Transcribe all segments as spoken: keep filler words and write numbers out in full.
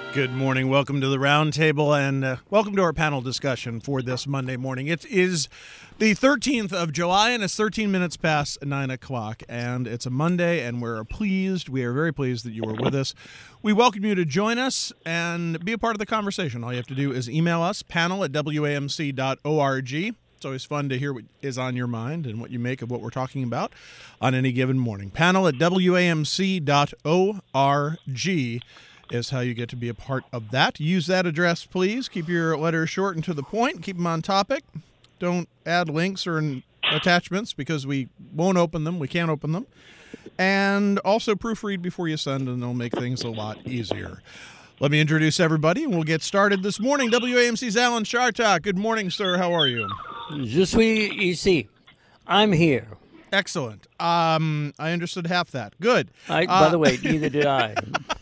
Good morning. Welcome to the roundtable, and uh, welcome to our panel discussion for this Monday morning. It is the thirteenth of July, and it's thirteen minutes past nine o'clock, and it's a Monday, and we're pleased. We are very pleased that you are with us. We welcome you to join us and be a part of the conversation. All you have to do is email us, panel at W A M C dot org. It's always fun to hear what is on your mind and what you make of what we're talking about on any given morning. Panel at W A M C dot org is how you get to be a part of that. Use that address, please. Keep your letters short and to the point. Keep them on topic. Don't add links or attachments because we won't open them. We can't open them. And also proofread before you send, and it'll make things a lot easier. Let me introduce everybody, and we'll get started this morning. W A M C's Alan Chartock. Good morning, sir. How are you? Je suis ici. I'm here. Excellent. Um, I understood half that. Good. I, uh, by the way, neither did I.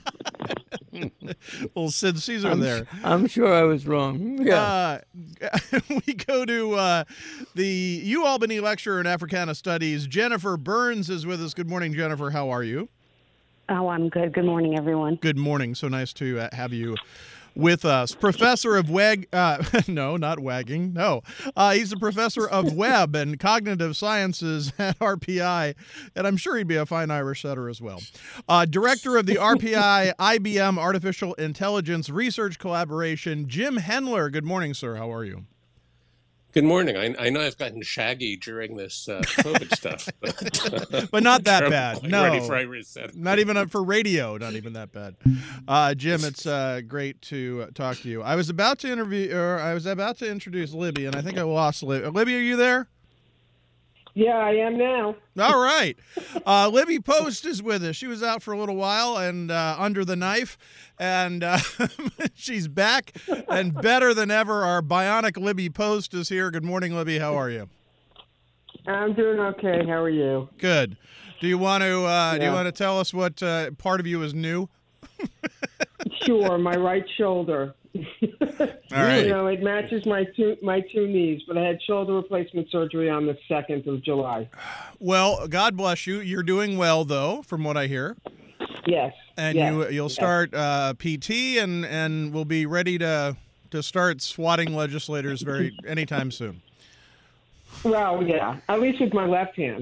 Little Sid Caesar I'm, there. I'm sure I was wrong. Yeah. Uh, we go to uh, the UAlbany lecturer in Africana Studies. Jennifer Burns is with us. Good morning, Jennifer. How are you? Oh, I'm good. Good morning, everyone. Good morning. So nice to uh, have you with us. Professor of WAG, uh, no, not wagging, no. Uh, he's a professor of web and cognitive sciences at R P I, and I'm sure he'd be a fine Irish setter as well. Uh, director of the R P I I B M Artificial Intelligence Research Collaboration, Jim Hendler. Good morning, sir. How are you? Good morning. I, I know I've gotten shaggy during this uh, COVID stuff. But, but not that I'm bad. like No. Ready for every set. Not even for radio. Not even that bad. Uh, Jim, it's uh, great to uh, talk to you. I was about to interview, or I was about to introduce Libby, and I think I lost Libby. Libby, are you there? Yeah, I am now. All right. Uh, Libby Post is with us. She was out for a little while and uh, under the knife, and uh, she's back and better than ever. Our bionic Libby Post is here. Good morning, Libby. How are you? I'm doing okay. How are you? Good. Do you want to uh, Yeah. do you want to tell us what uh, part of you is new? Sure, my right shoulder. All right. You know, it matches my two my two knees, but I had shoulder replacement surgery on the second of July. Well, God bless you. You're doing well, though, from what I hear. Yes. And yes. you you'll yes. start uh, P T and and will be ready to to start swatting legislators very anytime soon. Well, yeah, at least with my left hand.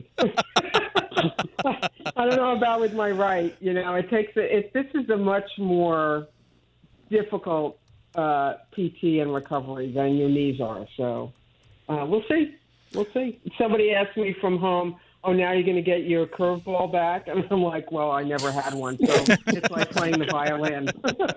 I don't know about with my right. You know, it takes a, it. This is a much more difficult uh, P T and recovery than your knees are. So uh, we'll see. We'll see. Somebody asked me from home, oh, now you're going to get your curveball back? And I'm like, well, I never had one. So it's like playing the violin.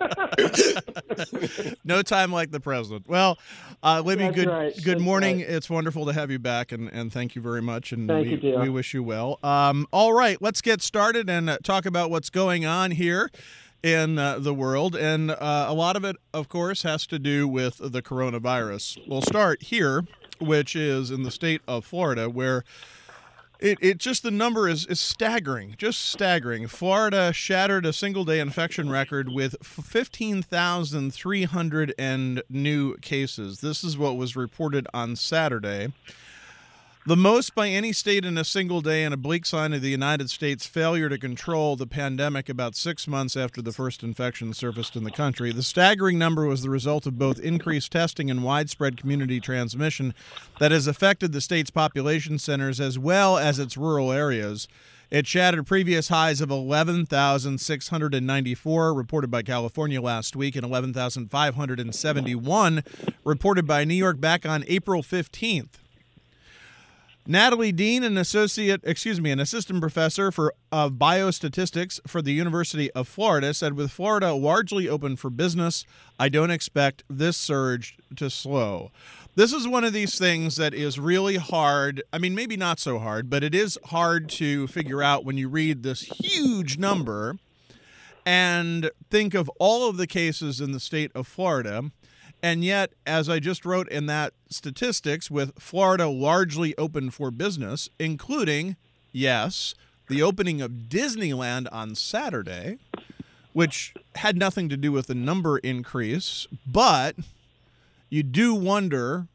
No time like the present. Well, uh, Libby, That's good right. good That's morning. right. It's wonderful to have you back, and, and thank you very much. And Thank we, you, dear. we wish you well. Um, all right, let's get started and uh, talk about what's going on here in uh, the world. And uh, a lot of it, of course, has to do with the coronavirus. We'll start here, which is in the state of Florida, where It it just the number is, is staggering, just staggering. Florida shattered a single-day infection record with fifteen thousand three hundred and new cases. This is what was reported on Saturday. The most by any state in a single day, and a bleak sign of the United States' failure to control the pandemic about six months after the first infection surfaced in the country. The staggering number was the result of both increased testing and widespread community transmission that has affected the state's population centers as well as its rural areas. It shattered previous highs of eleven thousand six hundred ninety-four reported by California last week and eleven thousand five hundred seventy-one reported by New York back on April fifteenth. Natalie Dean, an associate, excuse me, an assistant professor for of biostatistics for the University of Florida, said, with Florida largely open for business, I don't expect this surge to slow. This is one of these things that is really hard. I mean, maybe not so hard, but it is hard to figure out when you read this huge number and think of all of the cases in the state of Florida. And yet, as I just wrote in that statistics, with Florida largely open for business, including, yes, the opening of Disneyland on Saturday, which had nothing to do with the number increase, but you do wonder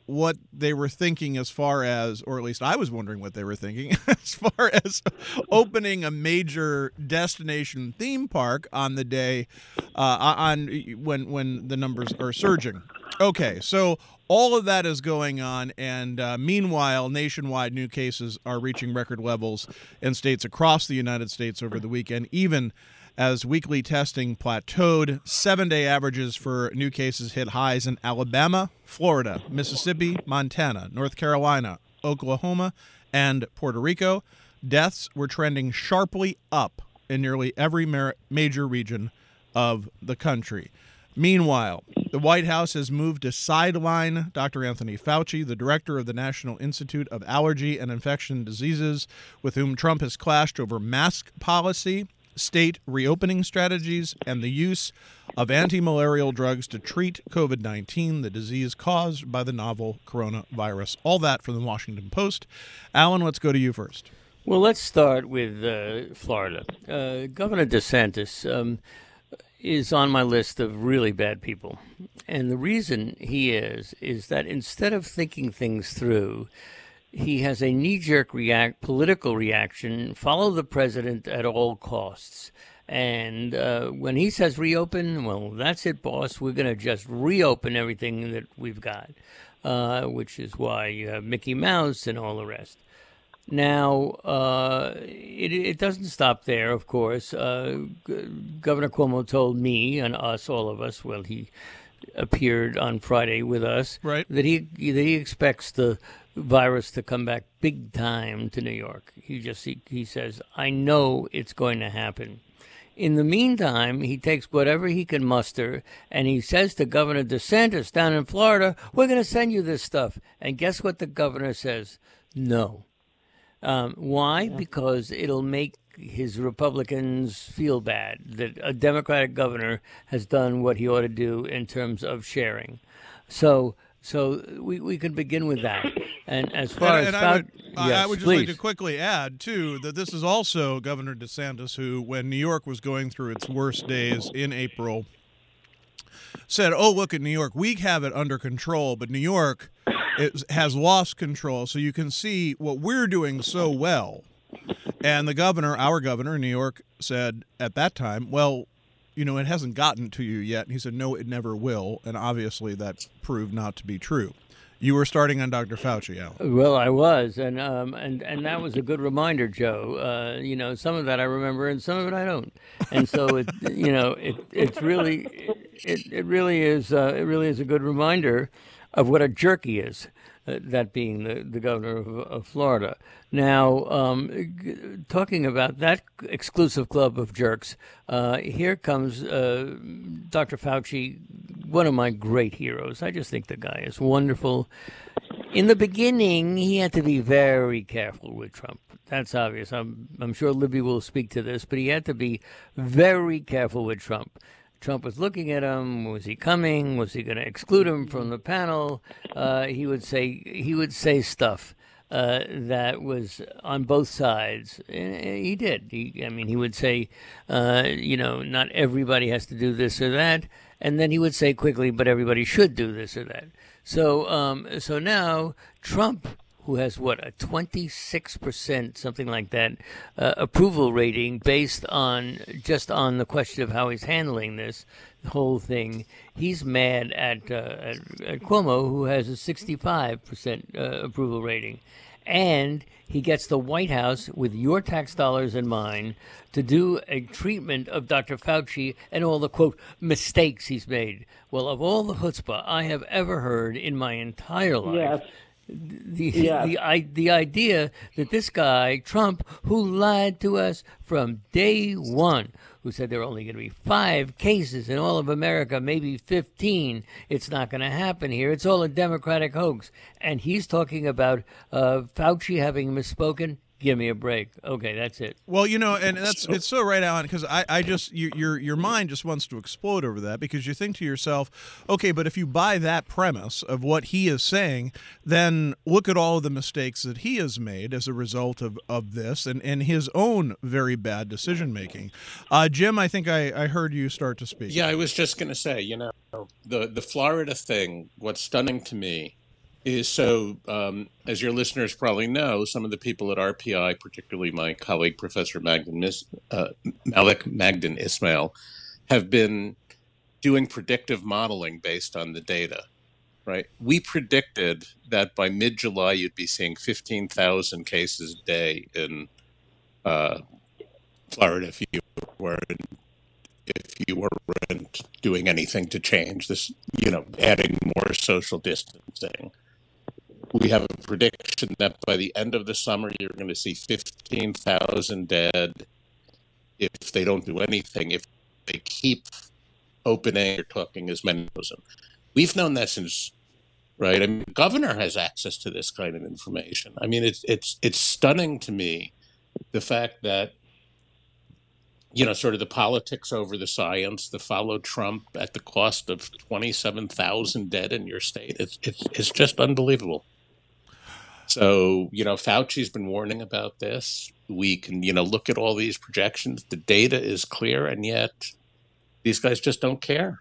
what they were thinking as far as, or at least I was wondering what they were thinking, as far as opening a major destination theme park on the day uh, on when when the numbers are surging. Okay, so all of that is going on, and uh, meanwhile, nationwide new cases are reaching record levels in states across the United States over the weekend, even as weekly testing plateaued. Seven-day averages for new cases hit highs in Alabama, Florida, Mississippi, Montana, North Carolina, Oklahoma, and Puerto Rico. Deaths were trending sharply up in nearly every mar- major region of the country. Meanwhile, the White House has moved to sideline Doctor Anthony Fauci, the director of the National Institute of Allergy and Infectious Diseases, with whom Trump has clashed over mask policy, state reopening strategies, and the use of anti-malarial drugs to treat COVID nineteen, the disease caused by the novel coronavirus. All that from the Washington Post. Alan, let's go to you first. Well, let's start with uh, Florida. Uh, Governor DeSantis um, is on my list of really bad people. And the reason he is, is that instead of thinking things through, he has a knee-jerk react, political reaction, follow the president at all costs. And uh, when he says reopen, well, that's it, boss. We're going to just reopen everything that we've got, uh, which is why you have Mickey Mouse and all the rest. Now, uh, it, it doesn't stop there, of course. Uh, G- Governor Cuomo told me and us, all of us, well, he appeared on Friday with us, right, that he that he expects the virus to come back big time to New York. He just he, he says, I know it's going to happen. In the meantime, he takes whatever he can muster, and he says to Governor DeSantis down in Florida, we're going to send you this stuff. And guess what the governor says? No. Um, why? Yeah. Because it'll make his Republicans feel bad that a Democratic governor has done what he ought to do in terms of sharing. So so we, we can begin with that. And as far and, as... and Fau- I would, yes, I would just please. like to quickly add, too, that this is also Governor DeSantis who, when New York was going through its worst days in April, said, oh, look at New York. We have it under control, but New York it has lost control. So you can see what we're doing so well. And the governor, our governor in New York, said at that time, well, you know, it hasn't gotten to you yet. And he said, no, it never will. And obviously that proved not to be true. You were starting on Doctor Fauci, Alan. Well, I was, and um, and and that was a good reminder, Joe. Uh, you know, some of that I remember, and some of it I don't. And so, it, you know, it it's really, it it really is, uh, it really is a good reminder of what a jerk he is. Uh, that being the, the governor of, of Florida. Now, um, g- talking about that exclusive club of jerks, uh, here comes uh, Doctor Fauci, one of my great heroes. I just think the guy is wonderful. In the beginning, he had to be very careful with Trump. That's obvious. I'm, I'm sure Libby will speak to this, but he had to be very careful with Trump. Trump was looking at him. Was he coming? Was he going to exclude him from the panel? Uh, he would say he would say stuff uh, that was on both sides. And he did. He, I mean, he would say, uh, you know, not everybody has to do this or that, and then he would say quickly, but everybody should do this or that. So, um, so now Trump, who has, what, a twenty-six percent, something like that, uh, approval rating based on just on the question of how he's handling this whole thing. He's mad at, uh, at, at Cuomo, who has a sixty-five percent uh, approval rating. And he gets the White House, with your tax dollars in mind, to do a treatment of Doctor Fauci and all the, quote, mistakes he's made. Well, of all the chutzpah I have ever heard in my entire life, Yes. The, Yes. the the the idea that this guy Trump, who lied to us from day one, who said there are only going to be five cases in all of America, maybe fifteen, it's not going to happen here. It's all a Democratic hoax, and he's talking about uh, Fauci having misspoken. Give me a break. Okay, that's it. Well, you know, and that's it's so right, Alan, because I, I just you, your your mind just wants to explode over that, because you think to yourself, okay, but if you buy that premise of what he is saying, then look at all of the mistakes that he has made as a result of, of this and, and his own very bad decision making. Uh, Jim, I think I, I heard you start to speak. Yeah, I was just going to say, you know, the the Florida thing. What's stunning to me is so, um, as your listeners probably know, some of the people at R P I, particularly my colleague, Professor Magden, uh, Malik Magden Ismail, have been doing predictive modeling based on the data, right? We predicted that by mid-July, you'd be seeing fifteen thousand cases a day in uh, Florida if you weren't if you weren't doing anything to change this, you know, adding more social distancing. We have a prediction that by the end of the summer, you're going to see fifteen thousand dead if they don't do anything, if they keep opening or talking as many thousand. We've known that since, right? I mean, the governor has access to this kind of information. I mean, it's it's it's stunning to me, the fact that, you know, sort of the politics over the science, the follow Trump at the cost of twenty-seven thousand dead in your state. It's, it's, it's just unbelievable. So, you know, Fauci's been warning about this. We can, you know, look at all these projections. The data is clear, and yet these guys just don't care.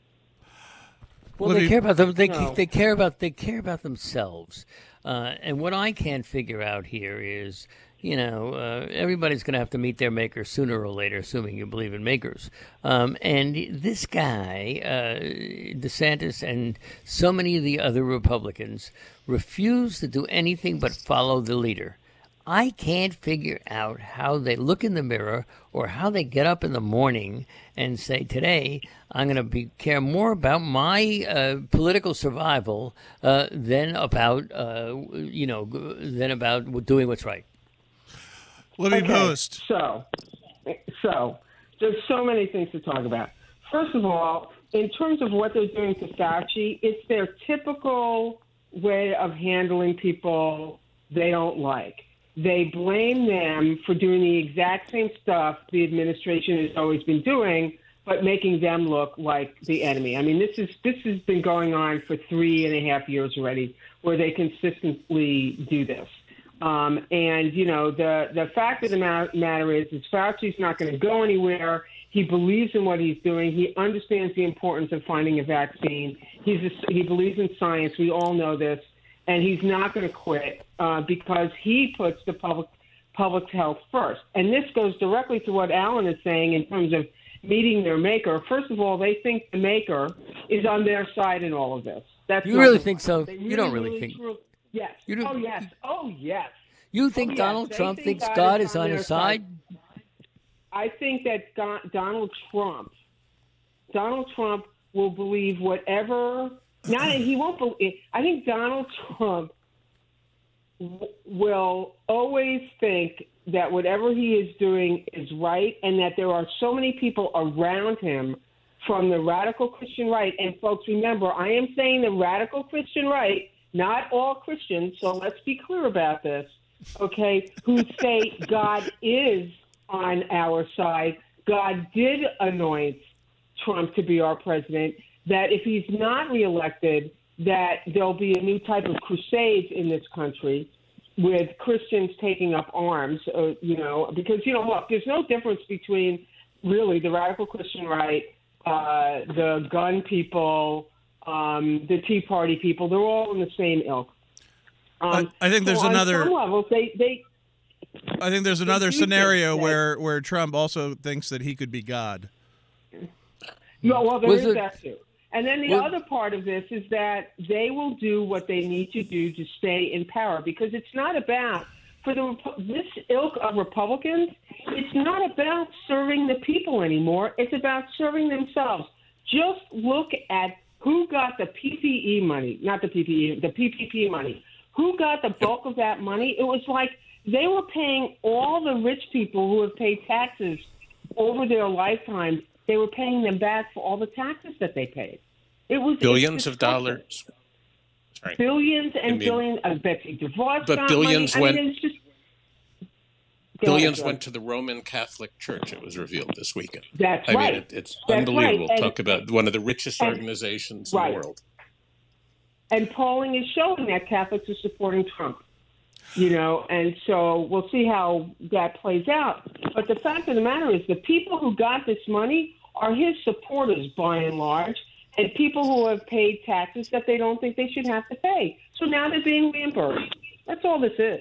Well, they care about them. They they care about they care about themselves. Uh, and what I can't figure out here is, you know, uh, everybody's going to have to meet their maker sooner or later, assuming you believe in makers. Um, and this guy, uh, DeSantis, and so many of the other Republicans refuse to do anything but follow the leader. I can't figure out how they look in the mirror or how they get up in the morning and say, today I'm going to be care more about my uh, political survival uh, than about, uh, you know, than about doing what's right. Libby okay, Post. So, so there's so many things to talk about. First of all, in terms of what they're doing to Fauci, it's their typical way of handling people they don't like. They blame them for doing the exact same stuff the administration has always been doing, but making them look like the enemy. I mean, this is this has been going on for three and a half years already, where they consistently do this. Um, and, you know, the, the fact of the matter is, is Fauci's not going to go anywhere. He believes in what he's doing. He understands the importance of finding a vaccine. He's a, he believes in science. We all know this. And he's not going to quit uh, because he puts the public public health first. And this goes directly to what Alan is saying in terms of meeting their maker. First of all, they think the maker is on their side in all of this. That's you really think so? Really, you don't really, really think. True. Yes. You oh, yes. Oh, yes. You think oh, Donald yes. Trump think thinks God, God is is on, on his side? side? I think that God, Donald Trump, Donald Trump will believe whatever. Not he won't believe. I think Donald Trump w- will always think that whatever he is doing is right, and that there are so many people around him from the radical Christian right. And folks, remember, I am saying the radical Christian right, not all Christians. So let's be clear about this, okay? Who say God is on our side. God did anoint Trump to be our president. That if he's not reelected, that there'll be a new type of crusades in this country with Christians taking up arms, uh, you know, because, you know, look, there's no difference between really the radical Christian right, uh, the gun people, um, the Tea Party people. They're all in the same ilk. Um, I, I think there's so another. On some levels, they, they, I think there's another scenario that, where, where Trump also thinks that he could be God. No, well, there Was is it- that too. And then the Well- other part of this is that they will do what they need to do to stay in power, because it's not about, for the this ilk of Republicans, it's not about serving the people anymore. It's about serving themselves. Just look at who got the P P E money, not the P P E, the P P P money. Who got the bulk of that money? It was like they were paying all the rich people who have paid taxes over their lifetime. They were paying them back for all the taxes that they paid. It was Billions of dollars. Sorry. Billions and I mean, billions of Betsy DeVos but got billions money. I went- mean, it's just Billions Go went to the Roman Catholic Church, it was revealed this weekend. That's I right. mean, it, it's That's unbelievable. right. And- Talk about one of the richest and- organizations right. in the world. And polling is showing that Catholics are supporting Trump. You know, and so we'll see how that plays out. But the fact of the matter is the people who got this money are his supporters by and large, and people who have paid taxes that they don't think they should have to pay. So now they're being reimbursed. That's all this is.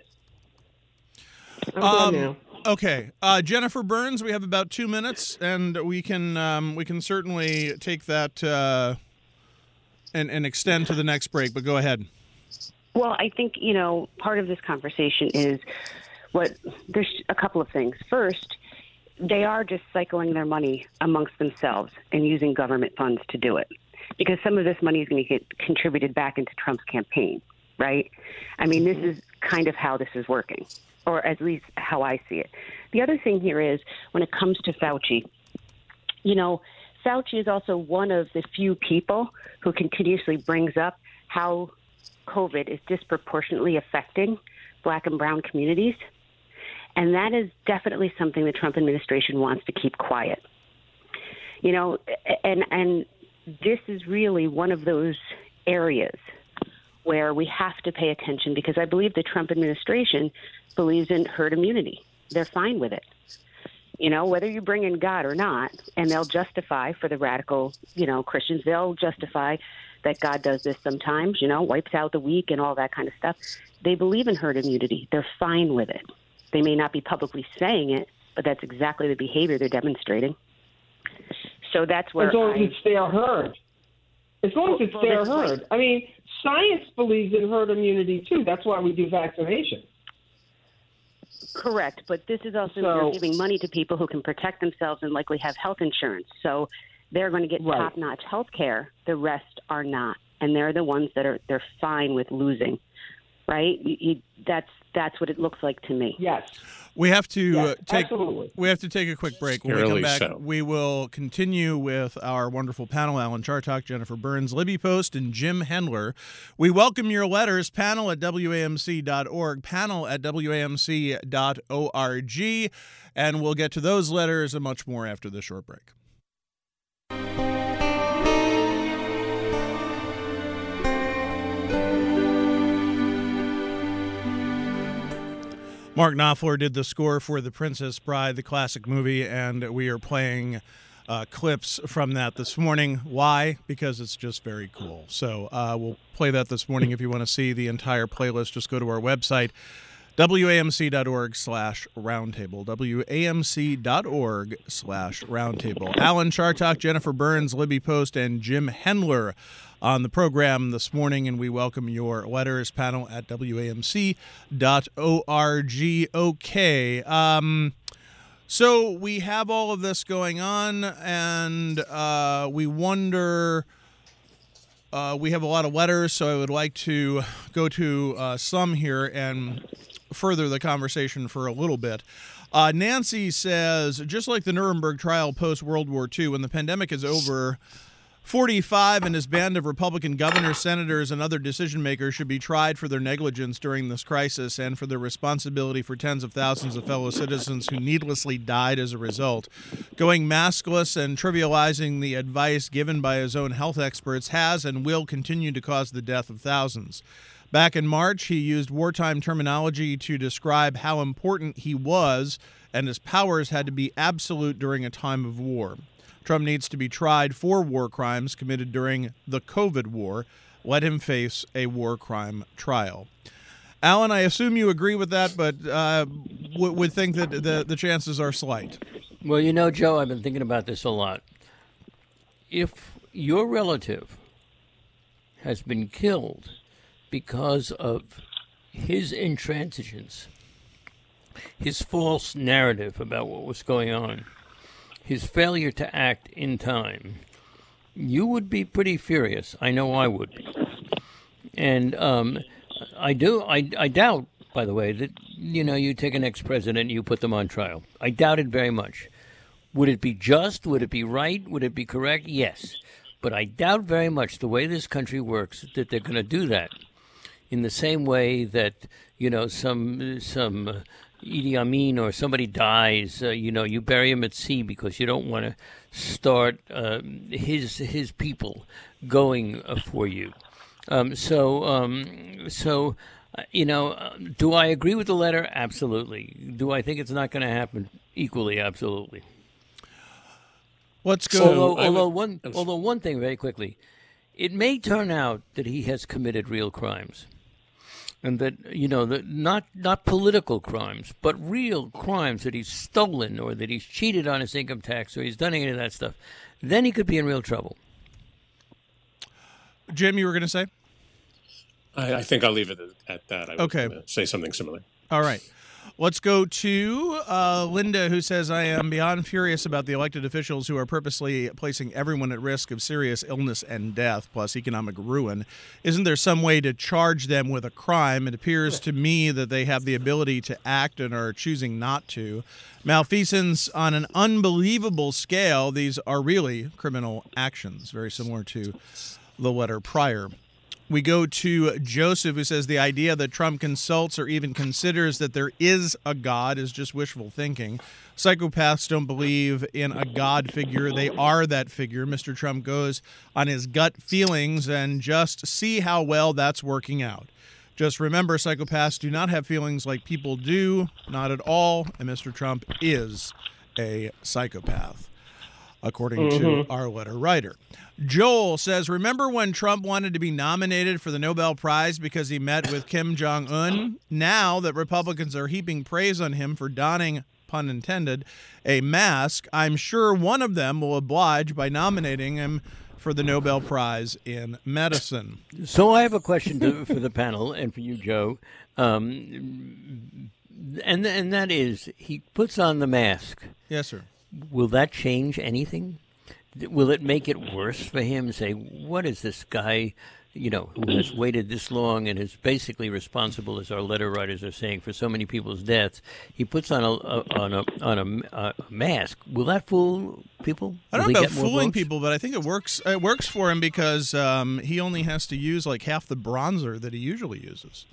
I'm Um, done now. Okay, uh, Jennifer Burns, we have about two minutes, and we can um, we can certainly take that uh, and and extend to the next break. But go ahead. Well, I think, you know, part of this conversation is what there's a couple of things. First, they are just cycling their money amongst themselves and using government funds to do it, because some of this money is going to get contributed back into Trump's campaign, right? I mean, this is kind of how this is working, or at least how I see it. The other thing here is when it comes to Fauci, you know, Fauci is also one of the few people who continuously brings up how COVID is disproportionately affecting Black and brown communities. And that is definitely something the Trump administration wants to keep quiet. You know, and and this is really one of those areas where we have to pay attention, because I believe the Trump administration believes in herd immunity. They're fine with it. You know, whether you bring in God or not, and they'll justify for the radical, you know, Christians, they'll justify that God does this sometimes, you know, wipes out the weak and all that kind of stuff. They believe in herd immunity. They're fine with it. They may not be publicly saying it, but that's exactly the behavior they're demonstrating. So that's where As long I, as it's their herd. As long as it's Well, their that's right. herd. I mean, science believes in herd immunity, too. That's why we do vaccination. correct, but this is also So- they're giving money to people who can protect themselves and likely have health insurance. So they're going to get Right. top-notch health care. The rest are not, and they're the ones that are they're fine with losing, right? You, you, that's that's what it looks like to me. Yes. We have to Yes, uh, take absolutely. we have to take a quick break. When we come Surely back, so. we will continue with our wonderful panel: Alan Chartock, Jennifer Burns, Libby Post, and Jim Hendler. We welcome your letters. Panel at W A M C dot org, panel at W A M C dot org, and we'll get to those letters and much more after this short break. Mark Knopfler did the score for The Princess Bride, the classic movie, and we are playing uh, clips from that this morning. Why? Because it's just very cool. So uh, we'll play that this morning. If you want to see the entire playlist, just go to our website, W A M C dot org slash roundtable, W A M C dot org slash roundtable. Alan Chartock, Jennifer Burns, Libby Post, and Jim Hendler on the program this morning, and we welcome your letters. Panel at W A M C dot org. Okay. Um, so we have all of this going on, and uh, we wonder... Uh, we have a lot of letters, so I would like to go to uh, some here and further the conversation for a little bit. Uh, Nancy says, just like the Nuremberg trial post-World War Two, when the pandemic is over, forty-five and his band of Republican governors, senators, and other decision-makers should be tried for their negligence during this crisis and for their responsibility for tens of thousands of fellow citizens who needlessly died as a result. Going maskless and trivializing the advice given by his own health experts has and will continue to cause the death of thousands. Back in March, he used wartime terminology to describe how important he was, and his powers had to be absolute during a time of war. Trump needs to be tried for war crimes committed during the COVID war. Let him face a war crime trial. Alan, I assume you agree with that, but uh, w- would think that the, the chances are slight. Well, you know, Joe, I've been thinking about this a lot. If your relative has been killed because of his intransigence, his false narrative about what was going on, his failure to act in time, you would be pretty furious. I know I would be. And um, I do. I, I doubt, by the way, that, you know, you take an ex-president and you put them on trial. I doubt it very much. Would it be just? Would it be right? Would it be correct? Yes. But I doubt very much the way this country works that they're going to do that in the same way that, you know, some some uh, Idi Amin or somebody dies, uh, you know, you bury him at sea because you don't want to start uh, his his people going uh, for you. Um, so, um, so uh, you know, uh, do I agree with the letter? Absolutely. Do I think it's not going to happen? Equally, absolutely. Let's So- go. Although, I would- although one, although one thing very quickly, it may turn out that he has committed real crimes. And that, you know, that not not political crimes, but real crimes that he's stolen or that he's cheated on his income tax or he's done any of that stuff, then he could be in real trouble. Jim, you were going to say? I, I think I'll leave it at that. I was Okay. going to say something similar. All right. Let's go to uh, Linda, who says, I am beyond furious about the elected officials who are purposely placing everyone at risk of serious illness and death, plus economic ruin. Isn't there some way to charge them with a crime? It appears to me that they have the ability to act and are choosing not to. Malfeasance on an unbelievable scale. These are really criminal actions, very similar to the letter prior. We go to Joseph, who says the idea that Trump consults or even considers that there is a God is just wishful thinking. Psychopaths don't believe in a God figure. They are that figure. Mister Trump goes on his gut feelings and just see how well that's working out. Just remember, psychopaths do not have feelings like people do, not at all, and Mister Trump is a psychopath, according Mm-hmm. to our letter writer. Joel says, remember when Trump wanted to be nominated for the Nobel Prize because he met with Kim Jong-un? Now that Republicans are heaping praise on him for donning, pun intended, a mask, I'm sure one of them will oblige by nominating him for the Nobel Prize in medicine. So I have a question to, for the panel and for you, Joe. Um, and, and that is, he puts on the mask. Yes, sir. Will that change anything? Will it make it worse for him? Say, what is this guy, you know, who has waited this long and is basically responsible, as our letter writers are saying, for so many people's deaths? He puts on a, a on a on a, a mask. Will that fool people? I Will don't he know about get more fooling votes? people, but I think it works. It works for him because um, he only has to use like half the bronzer that he usually uses.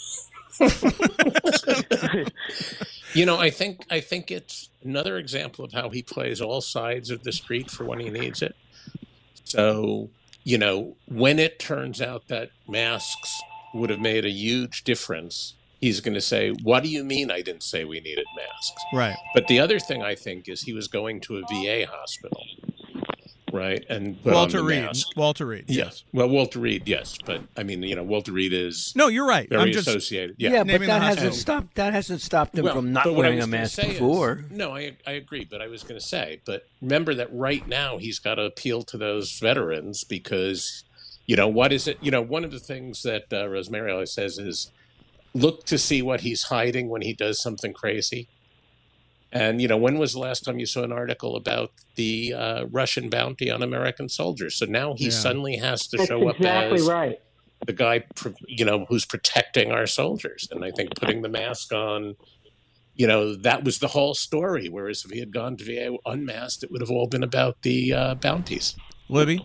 You know, I think I think it's another example of how he plays all sides of the street for when he needs it. So, you know, when it turns out that masks would have made a huge difference, he's going to say, what do you mean I didn't say we needed masks? Right. But the other thing I think is he was going to a V A hospital, right? And put Walter on the Reed. mask. Walter Reed. Yeah. Yes. Well, Walter Reed, yes. But I mean, you know, Walter Reed is No, you're right. very I'm just associated. Yeah. Yeah, but Naming that the hasn't hospital. stopped. That hasn't stopped him Well, from not but what I wearing was a gonna mask say is- before. no, I I agree, but I was going to say, but remember that right now he's got to appeal to those veterans because, you know, what is it? You know, one of the things that uh, Rosemary always says is look to see what he's hiding when he does something crazy. And, you know, when was the last time you saw an article about the uh, Russian bounty on American soldiers? So now he Yeah. suddenly has to That's show up exactly as right. the guy, pr- you know, who's protecting our soldiers. And I think putting the mask on, you know, that was the whole story. Whereas if he had gone to V A unmasked, it would have all been about the uh, bounties. Libby.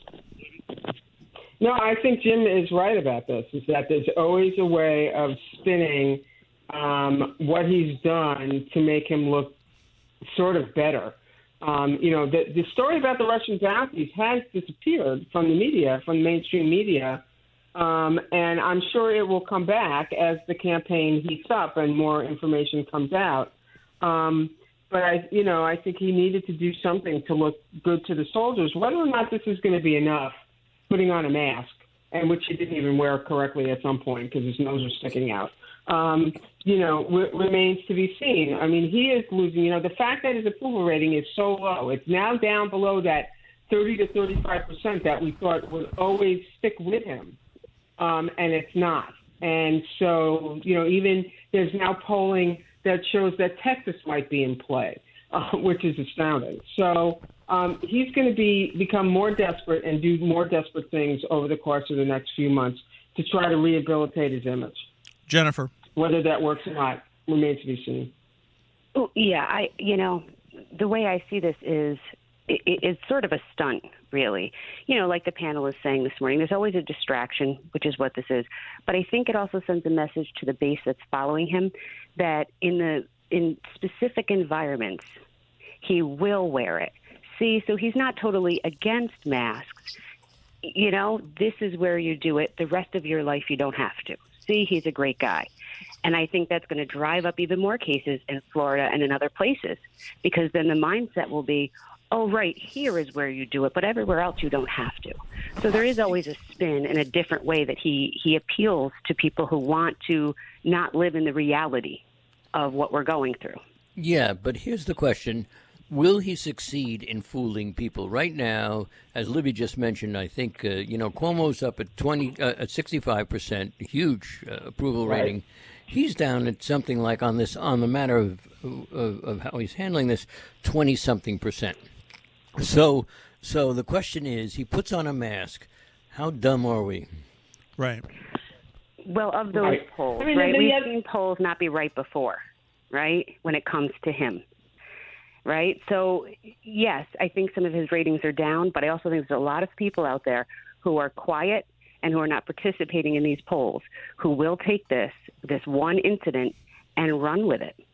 No, I think Jim is right about this, is that there's always a way of spinning um, what he's done to make him look sort of better. Um, you know, the, the story about the Russian bounties has disappeared from the media, from the mainstream media, um, and I'm sure it will come back as the campaign heats up and more information comes out. Um, but, I, you know, I think he needed to do something to look good to the soldiers. Whether or not this is going to be enough, putting on a mask, and which he didn't even wear correctly at some point because his nose was sticking out, um, you know, w- remains to be seen. I mean, he is losing, you know, the fact that his approval rating is so low, it's now down below that thirty to thirty-five percent that we thought would always stick with him, um, and it's not. And so, you know, even there's now polling that shows that Texas might be in play, uh, which is astounding. So, Um, he's going to be become more desperate and do more desperate things over the course of the next few months to try to rehabilitate his image. Jennifer. Whether that works or not remains to be seen. Oh, yeah, I you know, the way I see this is it, it's sort of a stunt, really. You know, like the panel is saying this morning, there's always a distraction, which is what this is. But I think it also sends a message to the base that's following him that in the in specific environments, he will wear it. See, so he's not totally against masks. You know, this is where you do it. The rest of your life, you don't have to. See, he's a great guy. And I think that's going to drive up even more cases in Florida and in other places, because then the mindset will be, oh, right, here is where you do it, but everywhere else you don't have to. So there is always a spin and a different way that he, he appeals to people who want to not live in the reality of what we're going through. Yeah, but here's the question. Will he succeed in fooling people? Right now, as Libby just mentioned, I think, uh, you know, Cuomo's up at twenty, uh, at sixty-five percent, huge uh, approval Right. rating. He's down at something like on this, on the matter of, of, of how he's handling this, twenty-something percent. So, so the question is, he puts on a mask. How dumb are we? Right. Well, of those Right. polls, I mean, right? they We've had- seen polls not be right before, right? When it comes to him, right? So, yes, I think some of his ratings are down, but I also think there's a lot of people out there who are quiet and who are not participating in these polls who will take this this one incident and run with it.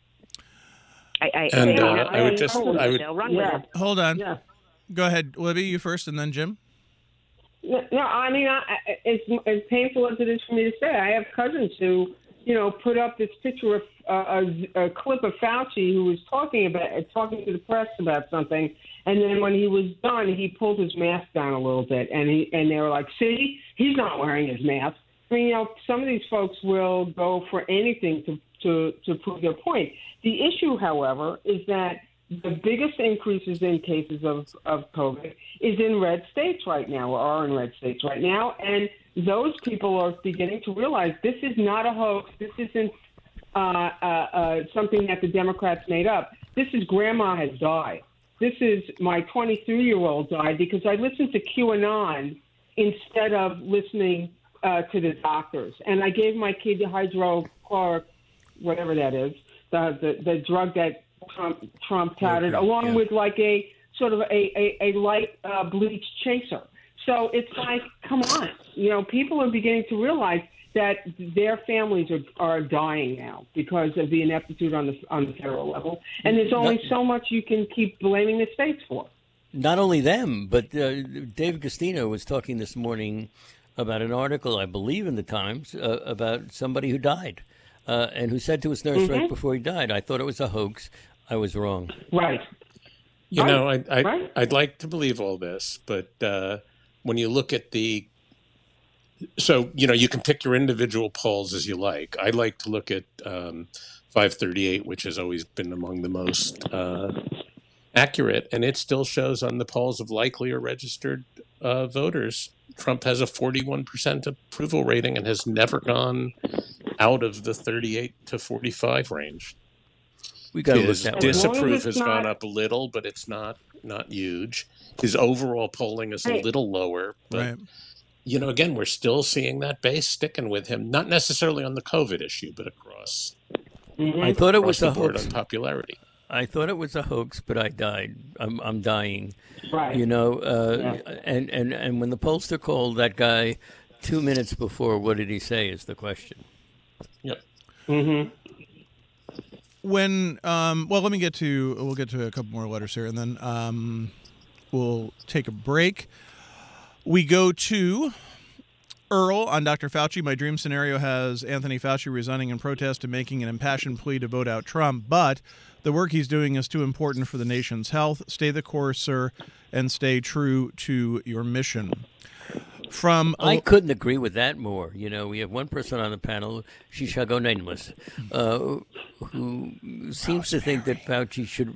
I, I, And, they may uh, not I would like just- polls, I but would- they'll run Yeah. with it. Hold on. Yeah. Go ahead, Libby, you first, and then Jim. No, no, I mean, I, I- it's as painful as it is for me to say. I have cousins who, you know, put up this picture of uh, a, a clip of Fauci who was talking about talking to the press about something, and then when he was done, he pulled his mask down a little bit, and he and they were like, "See, he's not wearing his mask." I mean, you know, some of these folks will go for anything to to to prove their point. The issue, however, is that the biggest increases in cases of, of COVID is in red states right now, or are in red states right now. And those people are beginning to realize this is not a hoax. This isn't uh, uh, uh, something that the Democrats made up. This is grandma has died. This is my twenty-three-year-old died because I listened to QAnon instead of listening uh, to the doctors. And I gave my kid the hydrochloric, whatever that is, the, the, the drug that Trump Trump touted, Okay, along yeah. with like a sort of a, a, a light uh, bleach chaser. So it's like, come on, you know, people are beginning to realize that their families are, are dying now because of the ineptitude on the on the federal level, and there's only Not- so much you can keep blaming the states for. Not only them, but uh, David Castino was talking this morning about an article, I believe, in the Times uh, about somebody who died uh, and who said to his nurse Mm-hmm. right before he died, "I thought it was a hoax. I was wrong." Right. You Right, know, I, I, right. I'd like to believe all this, but uh, when you look at the, so, you know, you can pick your individual polls as you like. I like to look at um, five thirty-eight, which has always been among the most uh, accurate, and it still shows on the polls of likely or registered uh, voters, Trump has a forty-one percent approval rating and has never gone out of the thirty-eight to forty-five range. We got to look His that way. dis- disapprove it's has not- gone up a little, but it's not not huge. His overall polling is a Hey. little lower, but Right. you know, again, we're still seeing that base sticking with him, not necessarily on the COVID issue, but across, I thought it across was the a board hoax. on popularity. I thought it was a hoax, but I died. I'm, I'm dying. Right. You know, uh, Yeah. and, and, and when the pollster called that guy two minutes before, what did he say is the question. Yep. Mm-hmm. When um, well, let me get to we'll get to a couple more letters here, and then um, we'll take a break. We go to Earl on Doctor Fauci. My dream scenario has Anthony Fauci resigning in protest and making an impassioned plea to vote out Trump, but the work he's doing is too important for the nation's health. Stay the course, sir, and stay true to your mission. From I couldn't agree with that more. You know, we have one person on the panel, she shall go nameless, uh, who seems to think that Fauci should.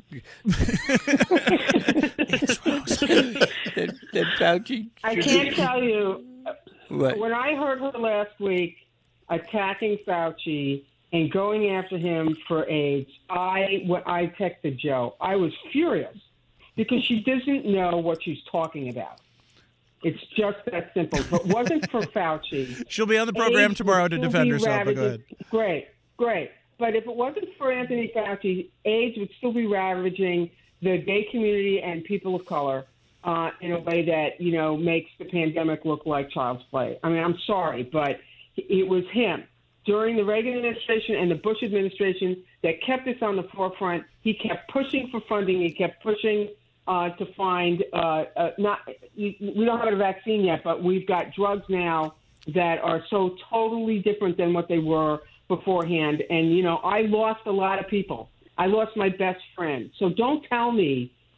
that, that Fauci. I should- can't tell you. What? When I heard her last week attacking Fauci and going after him for AIDS, I what I texted Joe. I was furious because she doesn't know what she's talking about. It's just that simple. If it wasn't for Fauci, she'll be on the program AIDS tomorrow would to still defend be herself. But go ahead. ravaging- Great, great. But if it wasn't for Anthony Fauci, AIDS would still be ravaging the gay community and people of color uh, in a way that, you know, makes the pandemic look like child's play. I mean, I'm sorry, but it was him during the Reagan administration and the Bush administration that kept this on the forefront. He kept pushing for funding. He kept pushing uh, to find uh, uh, not. We don't have a vaccine yet, but we've got drugs now that are so totally different than what they were beforehand. And, you know, I lost a lot of people. I lost my best friend. So don't tell me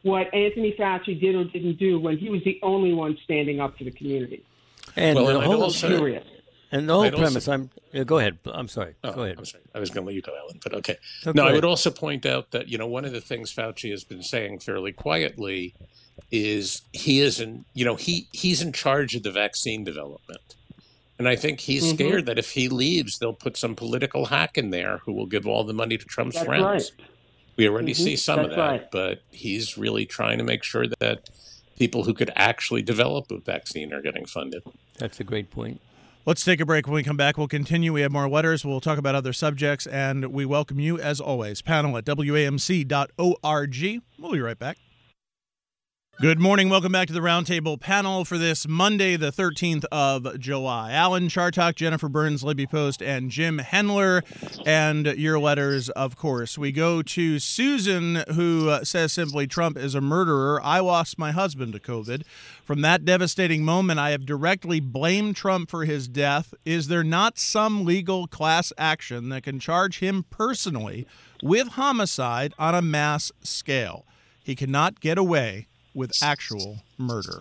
what Anthony Fauci did or didn't do when he was the only one standing up for the community. And well, the and whole also, and the whole I'd premise. also, I'm uh, go ahead. I'm sorry. oh, go ahead. I'm sorry. I was going to let you go, Alan, but okay. No, no, I ahead. would also point out that, you know, one of the things Fauci has been saying fairly quietly is he isn't, you know, he he's in charge of the vaccine development. And I think he's mm-hmm. scared that if he leaves, they'll put some political hack in there who will give all the money to Trump's That's friends. Right. We already mm-hmm. see some That's of that, right. but he's really trying to make sure that people who could actually develop a vaccine are getting funded. That's a great point. Let's take a break. When we come back, we'll continue. We have more letters. We'll talk about other subjects, and we welcome you, as always. Panel at W A M C dot org. We'll be right back. Good morning. Welcome back to the Roundtable panel for this Monday, the thirteenth of July. Alan Chartock, Jennifer Burns, Libby Post, and Jim Hendler, and your letters, of course. We go to Susan, who uh, says simply, Trump is a murderer. I lost my husband to COVID. From that devastating moment, I have directly blamed Trump for his death. Is there not some legal class action that can charge him personally with homicide on a mass scale? He cannot get away with actual murder.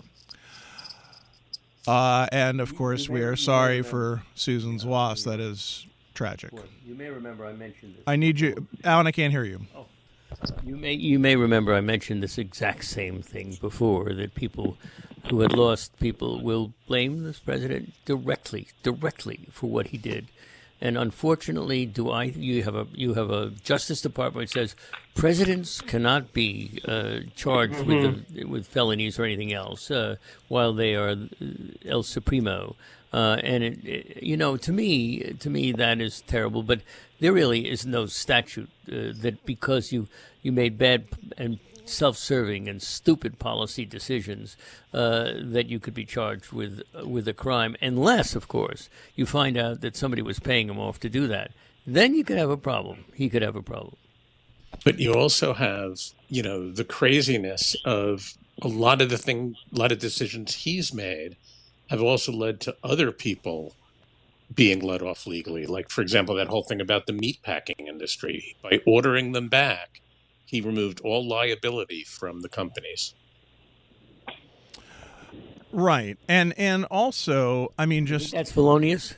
Uh, and, of course, we are sorry for Susan's loss. That is tragic. You may remember I mentioned this. I need you. Alan, I can't hear you. Oh. You may you may remember I mentioned this exact same thing before, that people who had lost people will blame this president directly, directly for what he did. And unfortunately, do I? You have a you have a Justice Department that says presidents cannot be uh, charged mm-hmm. with the, with felonies or anything else uh, while they are El Supremo. Uh, and it, it, you know, to me, to me, that is terrible. But there really is no statute uh, that because you you made bad and self-serving and stupid policy decisions uh, that you could be charged with uh, with a crime, unless, of course, you find out that somebody was paying him off to do that. Then you could have a problem. He could have a problem. But you also have, you know, the craziness of a lot of the thing, a lot of decisions he's made have also led to other people being let off legally. Like, for example, that whole thing about the meatpacking industry. By ordering them back, he removed all liability from the companies. Right. And and also, I mean, just... That's felonious?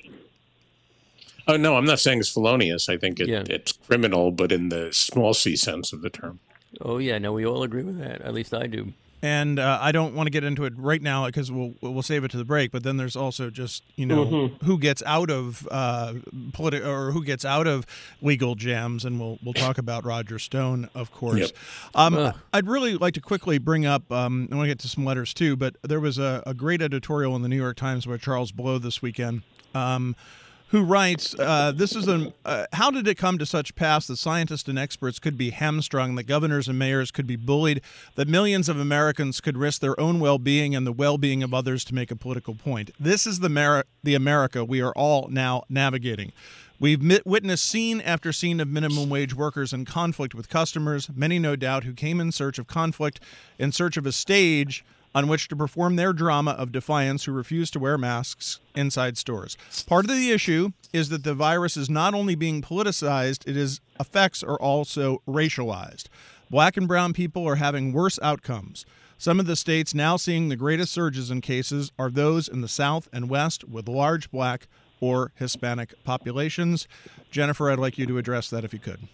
Oh, no, I'm not saying it's felonious. I think it, yeah. it's criminal, but in the small c sense of the term. Oh, yeah. No, we all agree with that. At least I do. And uh, I don't want to get into it right now because we'll we'll save it to the break. But then there's also just, you know, mm-hmm. who gets out of uh, politi- or who gets out of legal jams, and we'll we'll talk about Roger Stone, of course. Yep. Um, uh. I'd really like to quickly bring up. Um, I want to get to some letters too, but there was a, a great editorial in the New York Times by Charles Blow this weekend. Um, who writes, uh, this is an, uh, how did it come to such pass that scientists and experts could be hamstrung, that governors and mayors could be bullied, that millions of Americans could risk their own well-being and the well-being of others to make a political point? This is the, Mer- the America we are all now navigating. We've mit- witnessed scene after scene of minimum wage workers in conflict with customers, many no doubt who came in search of conflict, in search of a stage on which to perform their drama of defiance, who refuse to wear masks inside stores. Part of the issue is that the virus is not only being politicized, its effects are also racialized. Black and brown people are having worse outcomes. Some of the states now seeing the greatest surges in cases are those in the South and West with large black or Hispanic populations. Jennifer, I'd like you to address that if you could.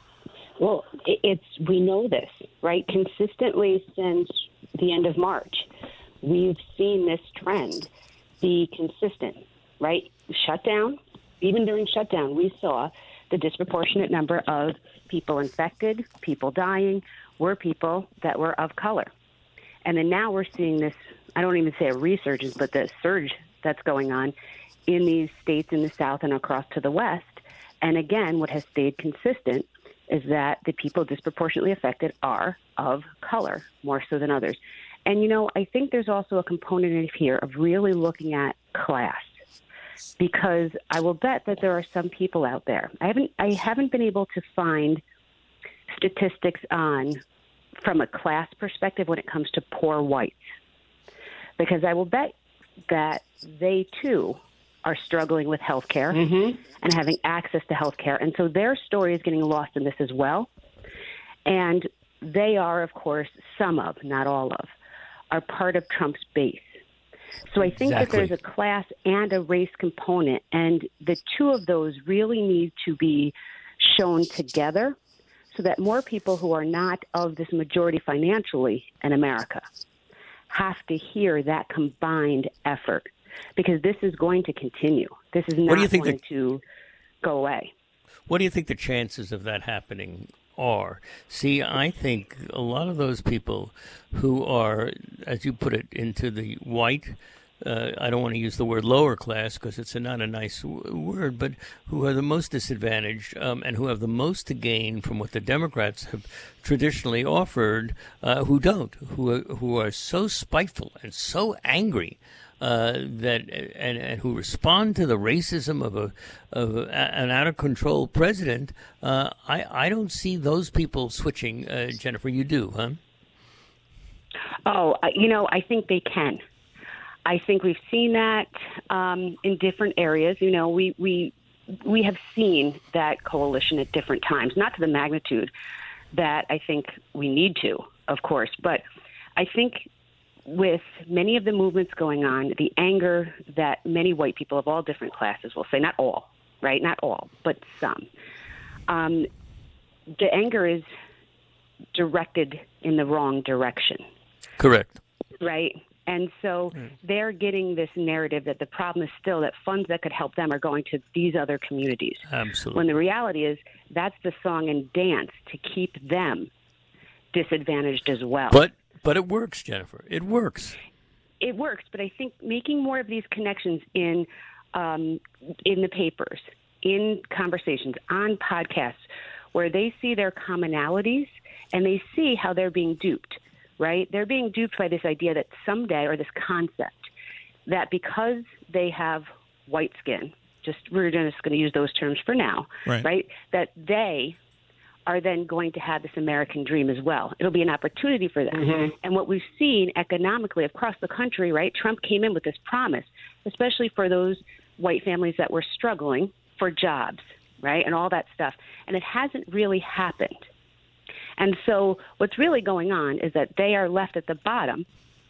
Well, it's we know this, right? Consistently since the end of March, we've seen this trend be consistent, right? Shutdown, even during shutdown, we saw the disproportionate number of people infected, people dying, were people that were of color. And then now we're seeing this, I don't even say a resurgence, but the surge that's going on in these states in the South and across to the West. And again, what has stayed consistent is that the people disproportionately affected are of color, more so than others. And, you know, I think there's also a component in here of really looking at class, because I will bet that there are some people out there. I haven't, I haven't been able to find statistics on, from a class perspective, when it comes to poor whites, because I will bet that they, too, are struggling with health care mm-hmm. and having access to health care. And so their story is getting lost in this as well. And they are, of course, some of, not all of, are part of Trump's base. So I think Exactly. that there's a class and a race component, and the two of those really need to be shown together so that more people who are not of this majority financially in America have to hear that combined effort, because this is going to continue. This is not do you think going the- to go away. What do you think the chances of that happening are? See, I think a lot of those people who are, as you put it, into the white, uh, I don't want to use the word lower class because it's a, not a nice w- word, but who are the most disadvantaged um, and who have the most to gain from what the Democrats have traditionally offered, uh, who don't, who are, who are so spiteful and so angry Uh, that and, and who respond to the racism of a of a, an out of control president. Uh, I I don't see those people switching. Uh, Jennifer, you do, huh? Oh, I- you know, I think they can. I think we've seen that um, in different areas. You know, we we we have seen that coalition at different times, not to the magnitude that I think we need to, of course, but I think with many of the movements going on, the anger that many white people of all different classes will say, not all, right? Not all, but some. Um, the anger is directed in the wrong direction. Correct. Right? And so they're getting this narrative that the problem is still that funds that could help them are going to these other communities. Absolutely. When the reality is that's the song and dance to keep them disadvantaged as well. But but it works, Jennifer. It works. It works, but I think making more of these connections in um, in the papers, in conversations, on podcasts, where they see their commonalities and they see how they're being duped, right? They're being duped by this idea that someday, or this concept, that because they have white skin, just we're just going to use those terms for now, Right. right? That they are then going to have this American dream as well. It'll be an opportunity for them. Mm-hmm. And what we've seen economically across the country, right, Trump came in with this promise, especially for those white families that were struggling for jobs, right, and all that stuff. And it hasn't really happened. And so what's really going on is that they are left at the bottom,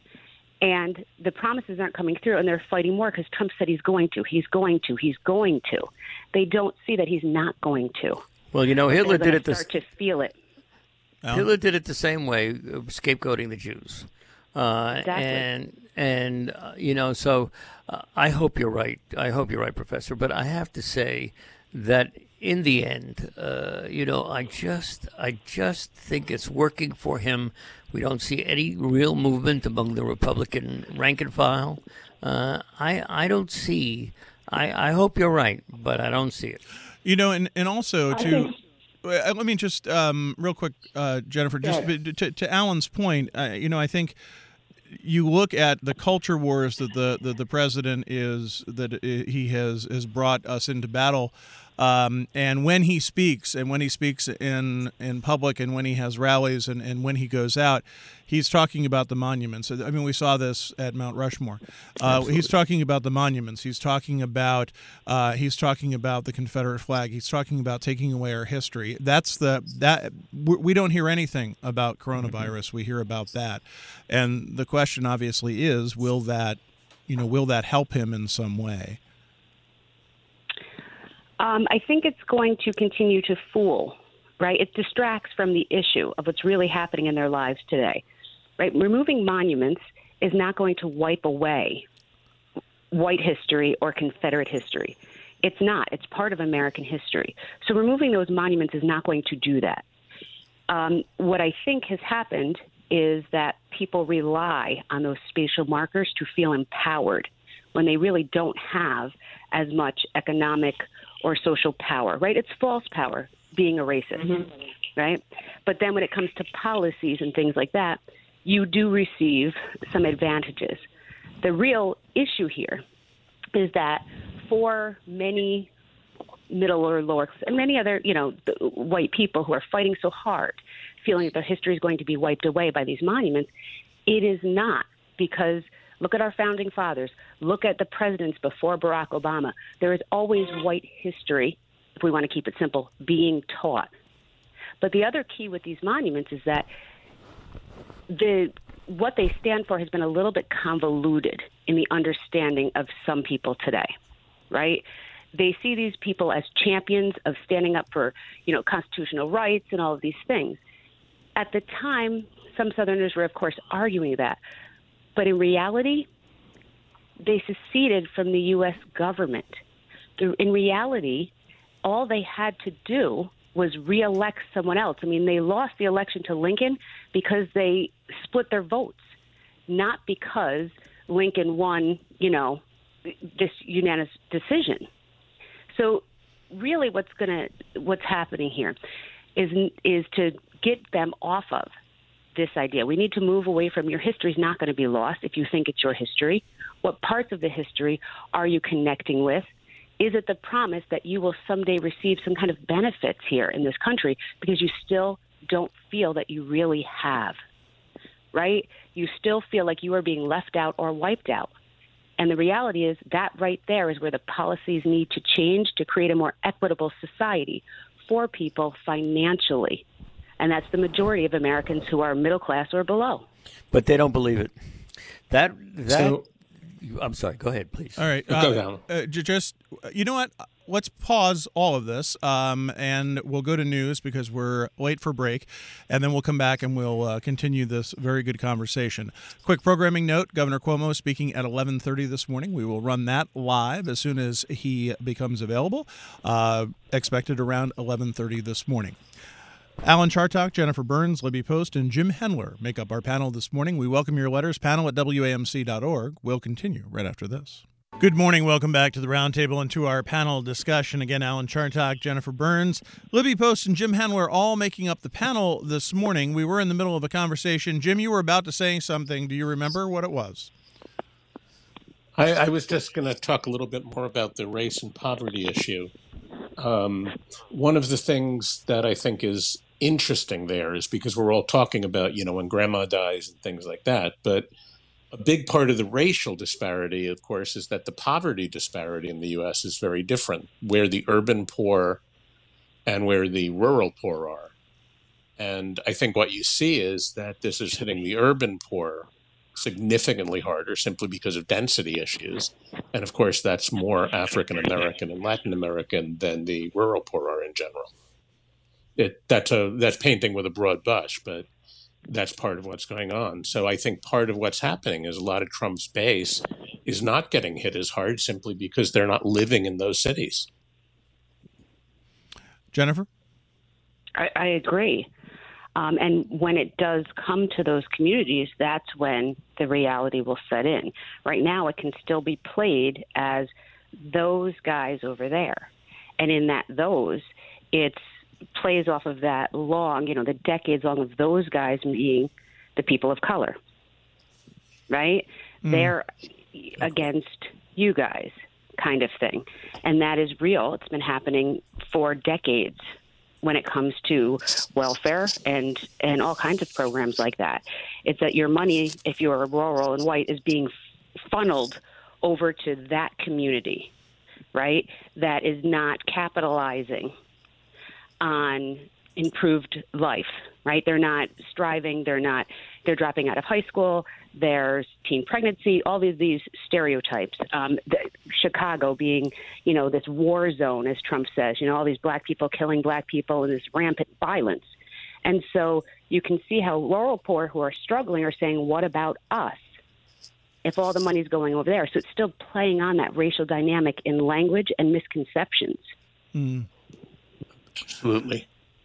and the promises aren't coming through, and they're fighting more because Trump said he's going to, he's going to, he's going to. They don't see that he's not going to. Well, you know, Hitler They're did it gonna the start to feel it. Al? Hitler did it the same way, uh, scapegoating the Jews. Uh, Exactly. And and uh, you know, so uh, I hope you're right. I hope you're right, Professor. But I have to say that in the end, uh, you know, I just I just think it's working for him. We don't see any real movement among the Republican rank and file. Uh, I I don't see. I, I hope you're right, but I don't see it. You know, and, and also I to think- uh, let me just um, real quick, uh, Jennifer, just Yes. to, to Alan's point. Uh, you know, I think you look at the culture wars that the that the president is that he has has brought us into battle. Um, and when he speaks, and when he speaks in, in public, and when he has rallies, and, and when he goes out, he's talking about the monuments. I mean, we saw this at Mount Rushmore. Uh, he's talking about the monuments. He's talking about uh, he's talking about the Confederate flag. He's talking about taking away our history. That's the that we don't hear anything about coronavirus. We hear about that, and the question obviously is, will that, you know, will that help him in some way? Um, I think it's going to continue to fool, right? It distracts from the issue of what's really happening in their lives today, right? Removing monuments is not going to wipe away white history or Confederate history. It's not. It's part of American history. So removing those monuments is not going to do that. Um, what I think has happened is that people rely on those spatial markers to feel empowered when they really don't have as much economic or social power, right? It's false power being a racist, mm-hmm. right? But then when it comes to policies and things like that, you do receive some advantages. The real issue here is that for many middle or lower, and many other, you know, white people who are fighting so hard, feeling that their history is going to be wiped away by these monuments, it is not, because look at our founding fathers. Look at the presidents before Barack Obama. There is always white history, if we want to keep it simple, being taught. But the other key with these monuments is that the what they stand for has been a little bit convoluted in the understanding of some people today, right? They see these people as champions of standing up for, you know, constitutional rights and all of these things. At the time, some Southerners were, of course, arguing that. But in reality, they seceded from the U S government. In reality, all they had to do was reelect someone else. I mean, they lost the election to Lincoln because they split their votes, not because Lincoln won, you know, this unanimous decision. So really what's going to what's happening here is is to get them off of this idea. We need to move away from your history is not going to be lost if you think it's your history. What parts of the history are you connecting with? Is it the promise that you will someday receive some kind of benefits here in this country because you still don't feel that you really have, right? You still feel like you are being left out or wiped out. And the reality is that right there is where the policies need to change to create a more equitable society for people financially. And that's the majority of Americans who are middle class or below. But they don't believe it. That that. So, I'm sorry. Go ahead, please. All right. Go Uh, down. uh, j- just, you know what? Let's pause all of this, um, and we'll go to news because we're late for break, and then we'll come back and we'll uh, continue this very good conversation. Quick programming note, Governor Cuomo speaking at eleven thirty this morning. We will run that live as soon as he becomes available, uh, expected around eleven thirty this morning. Alan Chartock, Jennifer Burns, Libby Post, and Jim Hendler make up our panel this morning. We welcome your letters, panel at W A M C dot org. We'll continue right after this. Good morning. Welcome back to the roundtable and to our panel discussion. Again, Alan Chartock, Jennifer Burns, Libby Post, and Jim Hendler all making up the panel this morning. We were in the middle of a conversation. Jim, you were about to say something. Do you remember what it was? I, I was just going to talk a little bit more about the race and poverty issue. Um, one of the things that I think is interesting there is because we're all talking about, you know, when grandma dies and things like that, but a big part of the racial disparity, of course, is that the poverty disparity in the U S is very different, where the urban poor and where the rural poor are. And I think what you see is that this is hitting the urban poor significantly harder simply because of density issues. And of course, that's more African American and Latin American than the rural poor are in general. It, that's, a, that's painting with a broad brush, but that's part of what's going on. So I think part of what's happening is a lot of Trump's base is not getting hit as hard simply because they're not living in those cities. Jennifer? I, I agree. Um, and when it does come to those communities, that's when the reality will set in. Right now, it can still be played as those guys over there. And in that those, it's plays off of that long, you know, the decades long of those guys being the people of color, right? Mm. They're against you guys kind of thing. And that is real. It's been happening for decades when it comes to welfare and, and all kinds of programs like that. It's that your money, if you're rural and white, is being funneled over to that community, right? That is not capitalizing on improved life, right? They're not striving. They're not, they're dropping out of high school. There's teen pregnancy, all these, these stereotypes. Um, the, Chicago being, you know, this war zone, as Trump says, you know, all these black people killing black people and this rampant violence. And so you can see how rural poor who are struggling are saying, what about us? If all the money's going over there. So it's still playing on that racial dynamic in language and misconceptions. Mm. Absolutely.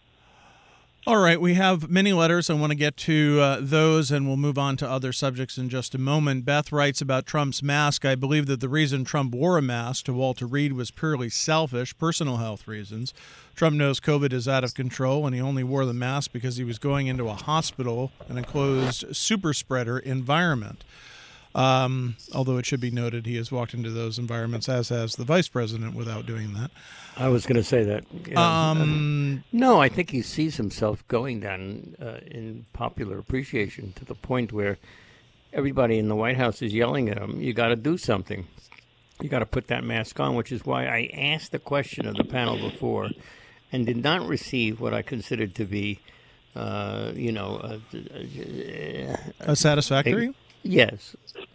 All right, we have many letters. I want to get to uh, those, and we'll move on to other subjects in just a moment. Beth writes about Trump's mask. I believe that the reason Trump wore a mask to Walter Reed was purely selfish, personal health reasons. Trump knows COVID is out of control, and he only wore the mask because he was going into a hospital, an enclosed super spreader environment. Um, although it should be noted he has walked into those environments, as has the vice president, without doing that. I was going to say that. Yeah. Um, no, I think he sees himself going down uh, in popular appreciation to the point where everybody in the White House is yelling at him, you got to do something. You got to put that mask on, which is why I asked the question of the panel before, and did not receive what I considered to be, uh, you know, uh, A satisfactory? yes,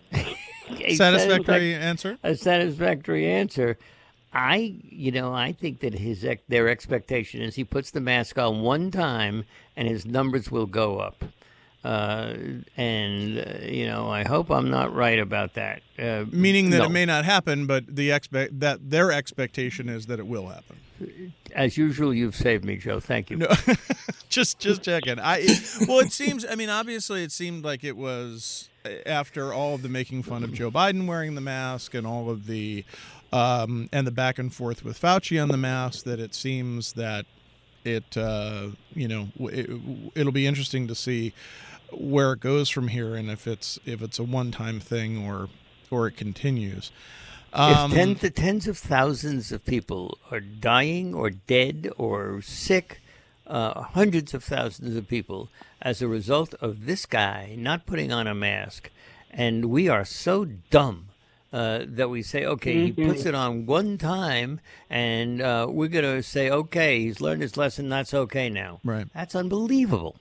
a Satisfactory satisfac- answer? a satisfactory answer. I, you know, I think that his ex- their expectation is he puts the mask on one time and his numbers will go up. Uh, and uh, you know, I hope I'm not right about that. Uh, Meaning that no. it may not happen, but the expect that their expectation is that it will happen. As usual, you've saved me, Joe. Thank you. No, just just checking. I well, it seems. I mean, obviously, it seemed like it was after all of the making fun of Joe Biden wearing the mask and all of the um, and the back and forth with Fauci on the mask that it seems that it uh, you know it, it'll be interesting to see where it goes from here and if it's if it's a one-time thing or or it continues. Um, if tens, tens of thousands of people are dying or dead or sick, uh, hundreds of thousands of people as a result of this guy not putting on a mask, and we are so dumb uh, that we say, okay, he puts it on one time, and uh, we're going to say, okay, he's learned his lesson, that's okay now. Right. That's unbelievable.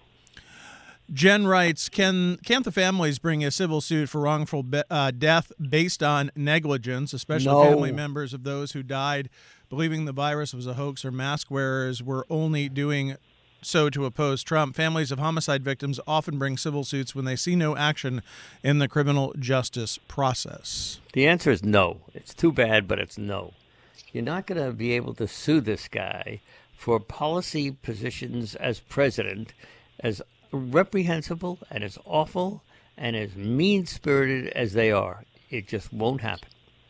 Jen writes, can, can't the families bring a civil suit for wrongful be, uh, death based on negligence, especially No. family members of those who died believing the virus was a hoax or mask wearers were only doing so to oppose Trump? Families of homicide victims often bring civil suits when they see no action in the criminal justice process. The answer is no. It's too bad, but it's no. You're not going to be able to sue this guy for policy positions as president as reprehensible and as awful and as mean-spirited as they are. It just won't happen.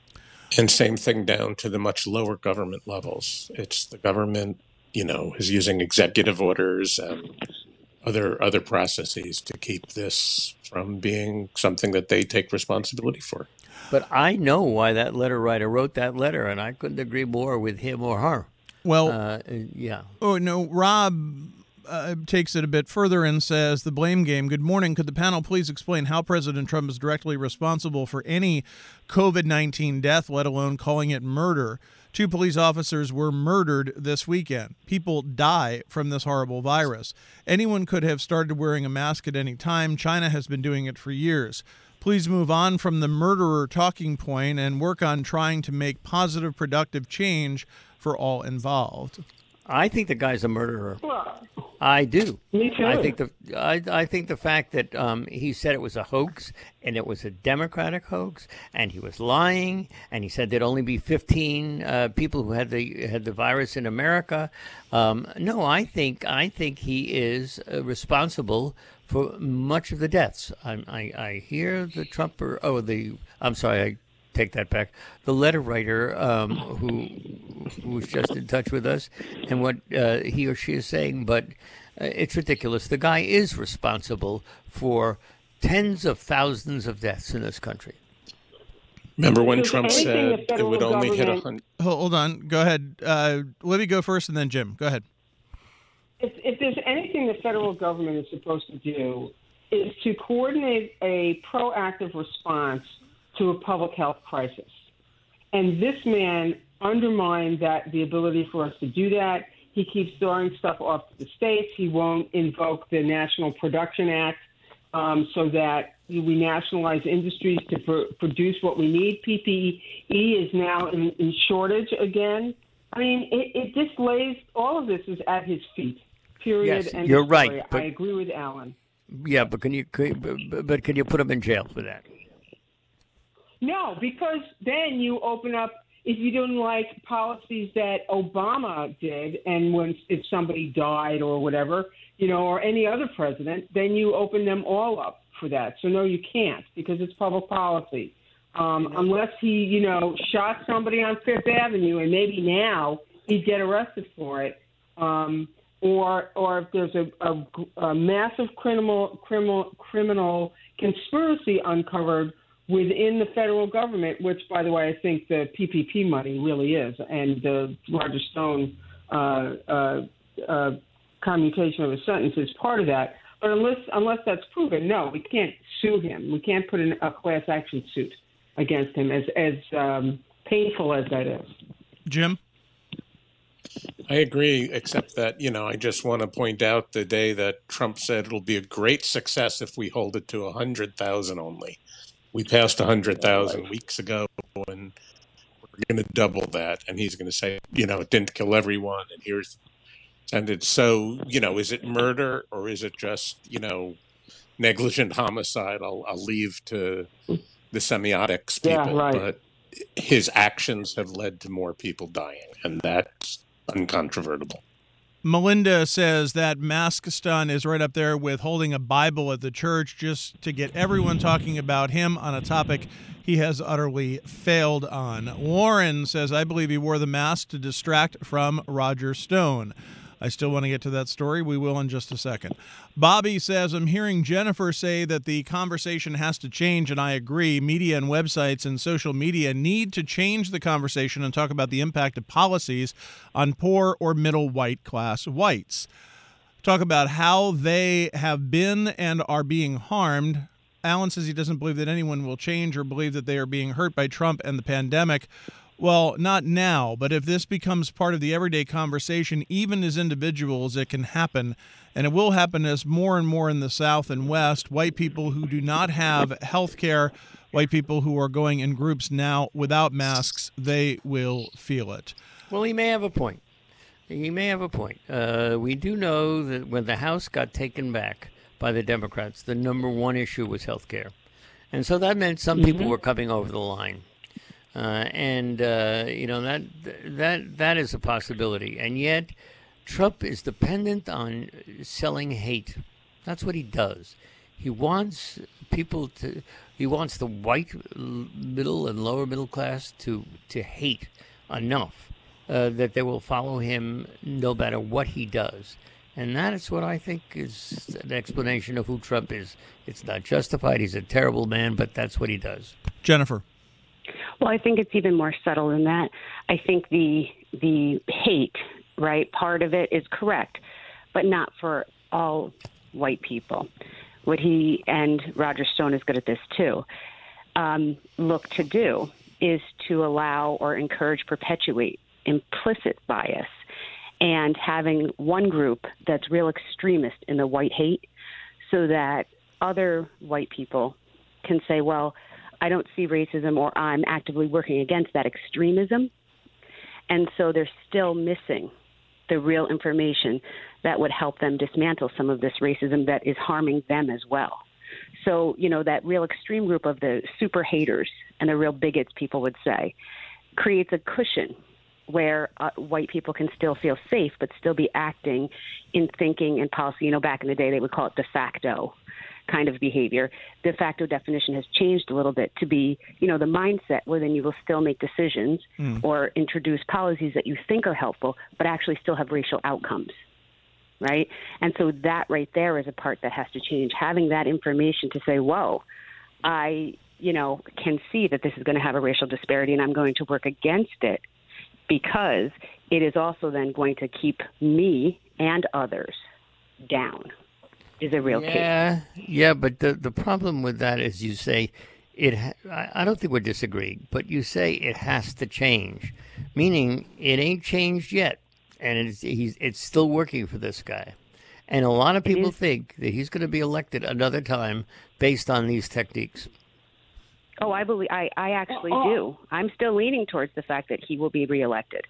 And same thing down to the much lower government levels. It's the government, you know, is using executive orders and other other processes to keep this from being something that they take responsibility for. But I know why that letter writer wrote that letter, and I couldn't agree more with him or her. Well, Uh, yeah. oh, no, Rob uh, takes it a bit further and says, the blame game. Good morning. Could the panel please explain how President Trump is directly responsible for any COVID nineteen death, let alone calling it murder? Two police officers were murdered this weekend. People die from this horrible virus. Anyone could have started wearing a mask at any time. China has been doing it for years. Please move on from the murderer talking point and work on trying to make positive, productive change for all involved. I think the guy's a murderer. Well, I do. Me too. I think the I, I think the fact that um, he said it was a hoax and it was a Democratic hoax and he was lying and he said there'd only be fifteen uh, people who had the had the virus in America. Um, no, I think I think he is uh, responsible for much of the deaths. I, I I hear the Trumper. Oh, the I'm sorry. I take that back. The letter writer um, who who was just in touch with us and what uh, he or she is saying, but uh, it's ridiculous. The guy is responsible for tens of thousands of deaths in this country. Remember when Because Trump anything said the it federal would only hit a government- hundred? Hold on. Go ahead. Uh, let me go first and then Jim. Go ahead. if, if there's anything the federal government is supposed to do, is to coordinate a proactive response to a public health crisis. And this man undermined that the ability for us to do that. He keeps throwing stuff off to the states. He won't invoke the National Production Act um, so that we nationalize industries to pr- produce what we need. P P E is now in, in shortage again. I mean, it, it just lays, all of this is at his feet, period. Yes, End you're of story. right, but- I agree with Alan. Yeah, but can you could, but, but can you put him in jail for that? No, because then you open up, if you didn't like policies that Obama did, and when if somebody died or whatever, you know, or any other president, then you open them all up for that. So no, you can't, because it's public policy. Um, unless he, you know, shot somebody on Fifth Avenue, and maybe now he'd get arrested for it. Um, or, or if there's a, a, a massive criminal, criminal, criminal conspiracy uncovered within the federal government, which, by the way, I think the P P P money really is, and the Roger Stone uh, uh, uh, commutation of a sentence is part of that. But unless unless that's proven, no, we can't sue him. We can't put in a class action suit against him, as as um, painful as that is. Jim? I agree, except that, you know, I just want to point out the day that Trump said it'll be a great success if we hold it to one hundred thousand only. We passed one hundred thousand weeks ago, and we're going to double that. And he's going to say, you know, it didn't kill everyone. And here's, and it's so, you know, is it murder or is it just, you know, negligent homicide? I'll, I'll leave to the semiotics people. Yeah, right. But his actions have led to more people dying, and that's uncontrovertible. Melinda says that Maskistan is right up there with holding a Bible at the church just to get everyone talking about him on a topic he has utterly failed on. Warren says, I believe he wore the mask to distract from Roger Stone. I still want to get to that story. We will in just a second. Bobby says, I'm hearing Jennifer say that the conversation has to change, and I agree. Media and websites and social media need to change the conversation and talk about the impact of policies on poor or middle white class whites. Talk about how they have been and are being harmed. Alan says he doesn't believe that anyone will change or believe that they are being hurt by Trump and the pandemic. Well, not now, but if this becomes part of the everyday conversation, even as individuals, it can happen. And it will happen as more and more in the South and West, white people who do not have health care, white people who are going in groups now without masks, they will feel it. Well, he may have a point. He may have a point. Uh, we do know that when the House got taken back by the Democrats, the number one issue was health care. And so that meant some people were coming over the line. Uh, and, uh, you know, that that that is a possibility. And yet Trump is dependent on selling hate. That's what he does. He wants people to, he wants the white middle and lower middle class to, to hate enough uh, that they will follow him no matter what he does. And that is what I think is an explanation of who Trump is. It's not justified. He's a terrible man, but that's what he does. Jennifer. Well, I think it's even more subtle than that. I think the the hate, right, part of it is correct, but not for all white people. What he, and Roger Stone is good at this too, um, look to do is to allow or encourage, perpetuate implicit bias, and having one group that's real extremist in the white hate so that other white people can say, well, I don't see racism, or I'm actively working against that extremism. And so they're still missing the real information that would help them dismantle some of this racism that is harming them as well. So, you know, that real extreme group of the super haters and the real bigots, people would say, creates a cushion where uh, white people can still feel safe, but still be acting in thinking and policy. You know, back in the day, they would call it de facto kind of behavior. De facto definition has changed a little bit to be, you know, the mindset where then you will still make decisions mm. or introduce policies that you think are helpful, but actually still have racial outcomes, right? And so that right there is a part that has to change. Having that information to say, whoa, I, you know, can see that this is going to have a racial disparity and I'm going to work against it because it is also then going to keep me and others down. Is a real yeah, case. Yeah, but the the problem with that is you say it. Ha- I, I don't think we're disagreeing, but you say it has to change, meaning it ain't changed yet, and it's he's it's still working for this guy, and a lot of people think that he's going to be elected another time based on these techniques. Oh, I believe I, I actually do. I'm still leaning towards the fact that he will be reelected.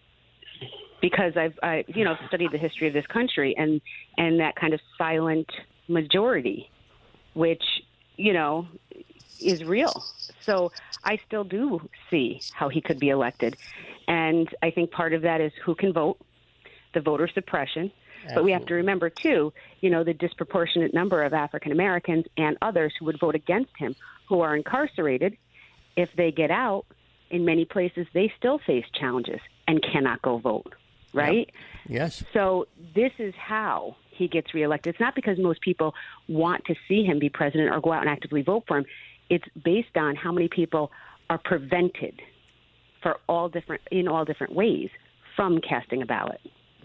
Because I've, I, you know, studied the history of this country and, and that kind of silent majority, which, you know, is real. So I still do see how he could be elected. And I think part of that is who can vote, the voter suppression. Absolutely. But we have to remember, too, you know, the disproportionate number of African Americans and others who would vote against him who are incarcerated. If they get out, in many places, they still face challenges and cannot go vote. Right? Yep. Yes. So this is how he gets reelected. It's not because most people want to see him be president or go out and actively vote for him. It's based on how many people are prevented for all different in all different ways from casting a ballot.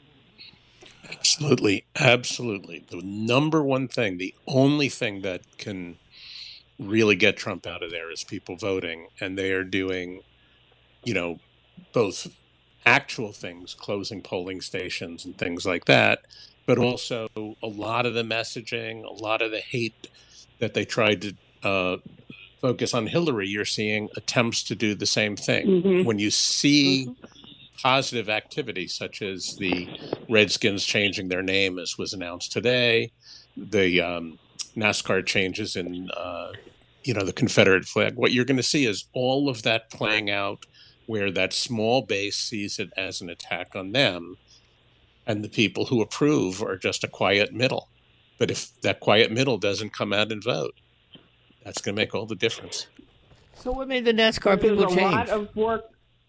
Absolutely. Absolutely. The number one thing, the only thing that can really get Trump out of there is people voting. And they are doing, you know, both actual things, closing polling stations and things like that, but also a lot of the messaging, a lot of the hate that they tried to uh, focus on Hillary. You're seeing attempts to do the same thing. Mm-hmm. When you see Mm-hmm. positive activity, such as the Redskins changing their name, as was announced today, the um, NASCAR changes in, uh, you know, the Confederate flag, what you're going to see is all of that playing out where that small base sees it as an attack on them, and the people who approve are just a quiet middle. But if that quiet middle doesn't come out and vote, that's going to make all the difference. So what made the NASCAR There's people a change? lot of work.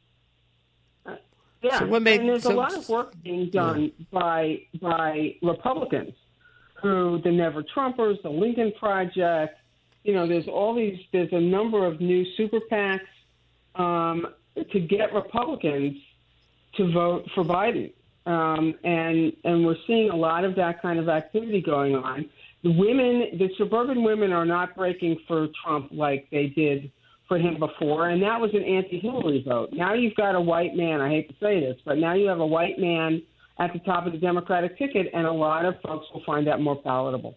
Uh, yeah, So what made- and there's so- a lot of work being done by by Republicans through the Never Trumpers, the Lincoln Project. You know, there's all these. There's a number of new super PACs um, to get Republicans to vote for Biden, um, and and we're seeing a lot of that kind of activity going on. The women, the suburban women, are not breaking for Trump like they did for him before, and that was an anti-Hillary vote. Now you've got a white man. I hate to say this, but now you have a white man at the top of the Democratic ticket, and a lot of folks will find that more palatable.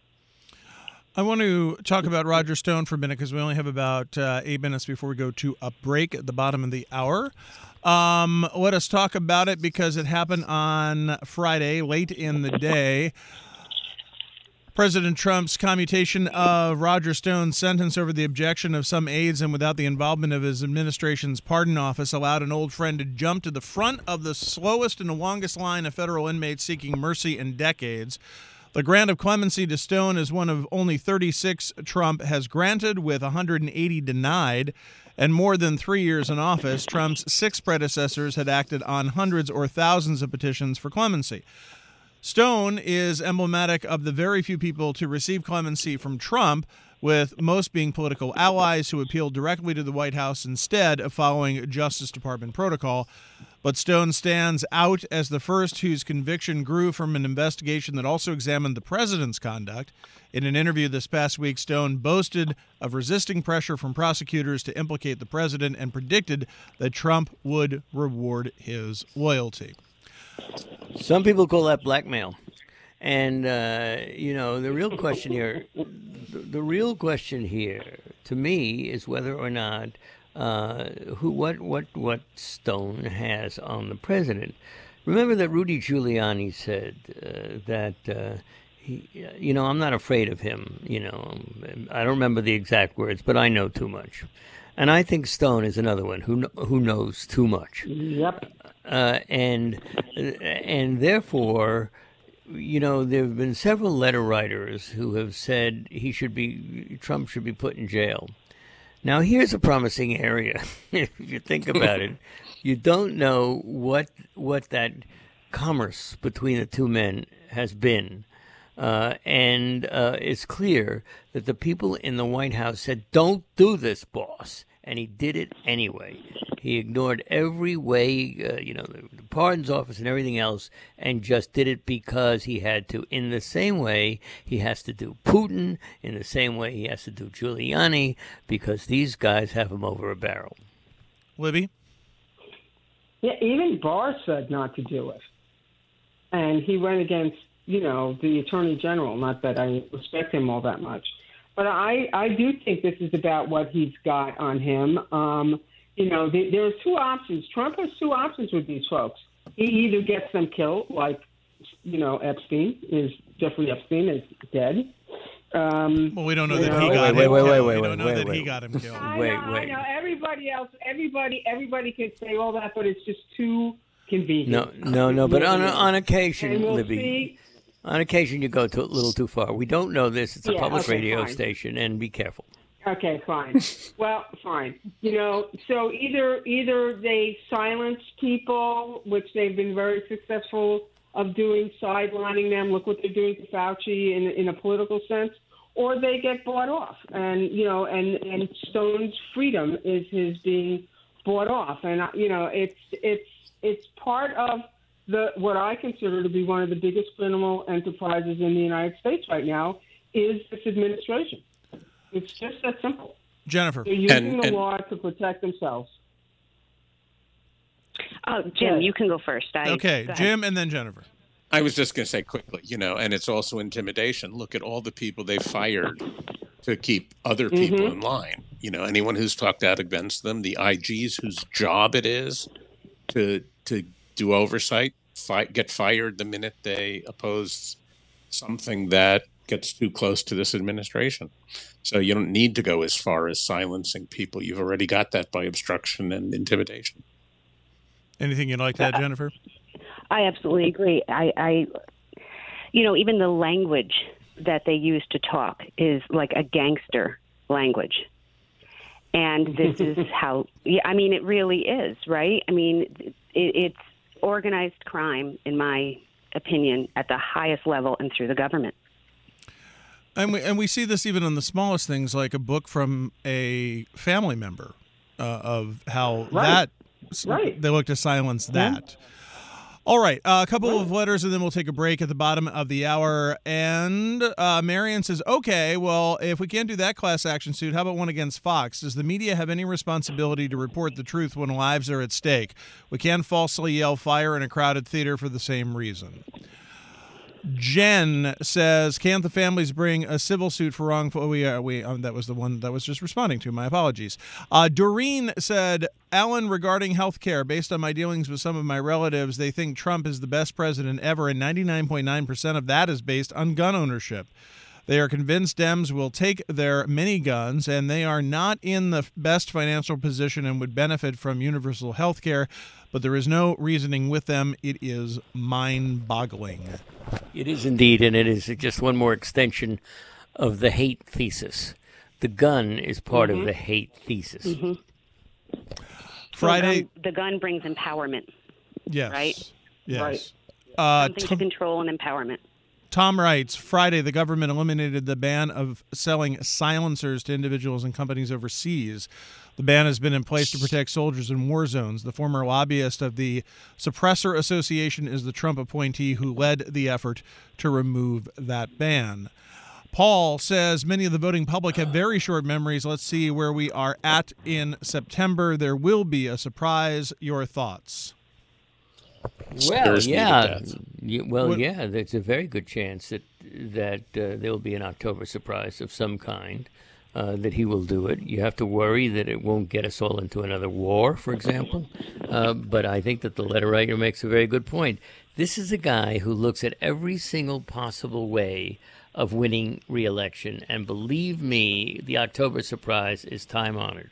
I want to talk about Roger Stone for a minute because we only have about uh, eight minutes before we go to a break at the bottom of the hour. Um, let us talk about it because it happened on Friday, late in the day. President Trump's commutation of Roger Stone's sentence over the objection of some aides and without the involvement of his administration's pardon office allowed an old friend to jump to the front of the slowest and the longest line of federal inmates seeking mercy in decades. The grant of clemency to Stone is one of only thirty-six Trump has granted, with one hundred eighty denied. And more than three years in office, Trump's six predecessors had acted on hundreds or thousands of petitions for clemency. Stone is emblematic of the very few people to receive clemency from Trump, with most being political allies who appealed directly to the White House instead of following Justice Department protocol. But Stone stands out as the first whose conviction grew from an investigation that also examined the president's conduct. In an interview this past week, Stone boasted of resisting pressure from prosecutors to implicate the president and predicted that Trump would reward his loyalty. Some people call that blackmail. And, uh, you know, the real question here, the, the real question here, to me, is whether or not uh, who, what, what, what Stone has on the president. Remember that Rudy Giuliani said uh, that, uh, he, you know, I'm not afraid of him. You know, I don't remember the exact words, but I know too much. And I think Stone is another one who who knows too much. Yep. Uh, and and therefore, you know, there have been several letter writers who have said he should be Trump should be put in jail. Now, here's a promising area. If you think about it, you don't know what what that commerce between the two men has been. Uh, and uh, it's clear that the people in the White House said, "Don't do this, boss." And he did it anyway. He ignored every way, uh, you know, the, the pardons office and everything else, and just did it because he had to. In the same way, he has to do Putin. In the same way, he has to do Giuliani, because these guys have him over a barrel. Libby? Yeah, even Barr said not to do it. And he went against, you know, the Attorney General. Not that I respect him all that much. But I, I do think this is about what he's got on him. Um, you know, the, there are two options. Trump has two options with these folks. He either gets them killed, like, you know, Epstein, is Jeffrey Epstein is dead. Um, Well, we don't know you that know, he got Wait, him wait, wait, killed. wait, We wait, don't know wait, that he wait. got him killed. I Wait, know, wait. I know. Everybody else, everybody, everybody can say all that, but it's just too convenient. No, no, no. But on on occasion, and we'll Libby, see. on occasion you go to a little too far. We don't know this. It's a Yeah, public okay, radio fine. station, and be careful. Okay, fine. Well, fine. You know, so either either they silence people, which they've been very successful of doing, sidelining them. Look what they're doing to Fauci in in a political sense, or they get bought off. And you know, and and Stone's freedom is his being bought off. And you know, it's it's it's part of the what I consider to be one of the biggest criminal enterprises in the United States right now is this administration. It's just that simple. Jennifer. They're using And- the and- law to protect themselves. Oh, Jim, you can go first. I, Okay, go ahead. Jim and then Jennifer. I was just going to say quickly, you know, and it's also intimidation. Look at all the people they fired to keep other people Mm-hmm. in line. You know, anyone who's talked out against them, the I Gs whose job it is to to do oversight, fi- get fired the minute they oppose something that gets too close to this administration. So you don't need to go as far as silencing people. You've already got that by obstruction and intimidation. Anything you'd like to add, Jennifer? I absolutely agree. I, I, you know, even the language that they use to talk is like a gangster language. And this is how, yeah, I mean, it really is, right? I mean, it, it's organized crime, in my opinion, at the highest level and through the government. And we and we see this even in the smallest things, like a book from a family member uh, of how Right. that Right. they look to silence that. All right, uh, a couple of letters, and then we'll take a break at the bottom of the hour. And uh, Marion says, okay, well, if we can't do that class action suit, how about one against Fox? Does the media have any responsibility to report the truth when lives are at stake? We can't falsely yell fire in a crowded theater for the same reason. Jen says, can't the families bring a civil suit for wrongful? We, uh, we um, that was the one that was just responding to. My apologies. Uh, Doreen said, Alan, regarding health care, based on my dealings with some of my relatives, they think Trump is the best president ever, and ninety-nine point nine percent of that is based on gun ownership. They are convinced Dems will take their miniguns, and they are not in the best financial position and would benefit from universal health care, but there is no reasoning with them. It is mind-boggling. It is indeed, and it is just one more extension of the hate thesis. The gun is part Mm-hmm. of the hate thesis. Mm-hmm. Friday, The gun, the gun brings empowerment, yes, right? yes. Right. Uh, something to Tom, control and empowerment. Tom writes, Friday, the government eliminated the ban of selling silencers to individuals and companies overseas. The ban has been in place to protect soldiers in war zones. The former lobbyist of the Suppressor Association is the Trump appointee who led the effort to remove that ban. Paul says many of the voting public have very short memories. Let's see where we are at in September. There will be a surprise. Your thoughts? Well, Scares me to yeah, death. Y- well, What- yeah. There's a very good chance that that uh, there will be an October surprise of some kind. Uh, that he will do it. You have to worry that it won't get us all into another war, for example. Uh, but I think that the letter writer makes a very good point. This is a guy who looks at every single possible way of winning re-election, and believe me, the October surprise is time honored.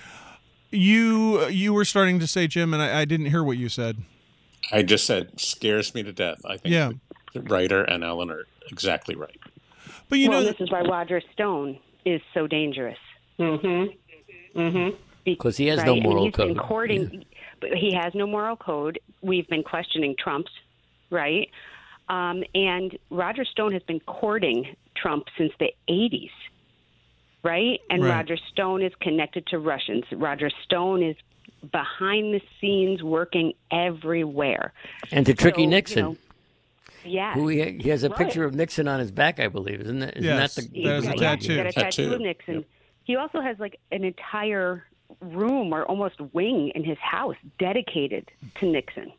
You you were starting to say, Jim, and I, I didn't hear what you said. I just said scares me to death. I think Yeah. the writer and Ellen are exactly right. But you well, know, this is why Roger Stone is so dangerous. Mm-hmm. Mm-hmm. Because he has right? no I mean, moral he's been code. courting, but he has no moral code. We've been questioning Trump's, right? Um, and Roger Stone has been courting Trump since the eighties, right? And Right. Roger Stone is connected to Russians. Roger Stone is behind the scenes working everywhere. And to Tricky So, you Nixon. know, yes. Who he, he has a Right. picture of Nixon on his back, I believe, isn't that? Isn't Yes, that the, there's a yeah, tattoo. He's got a tattoo, Tattoo. of Nixon. Yep. He also has like an entire room or almost wing in his house dedicated to Nixon.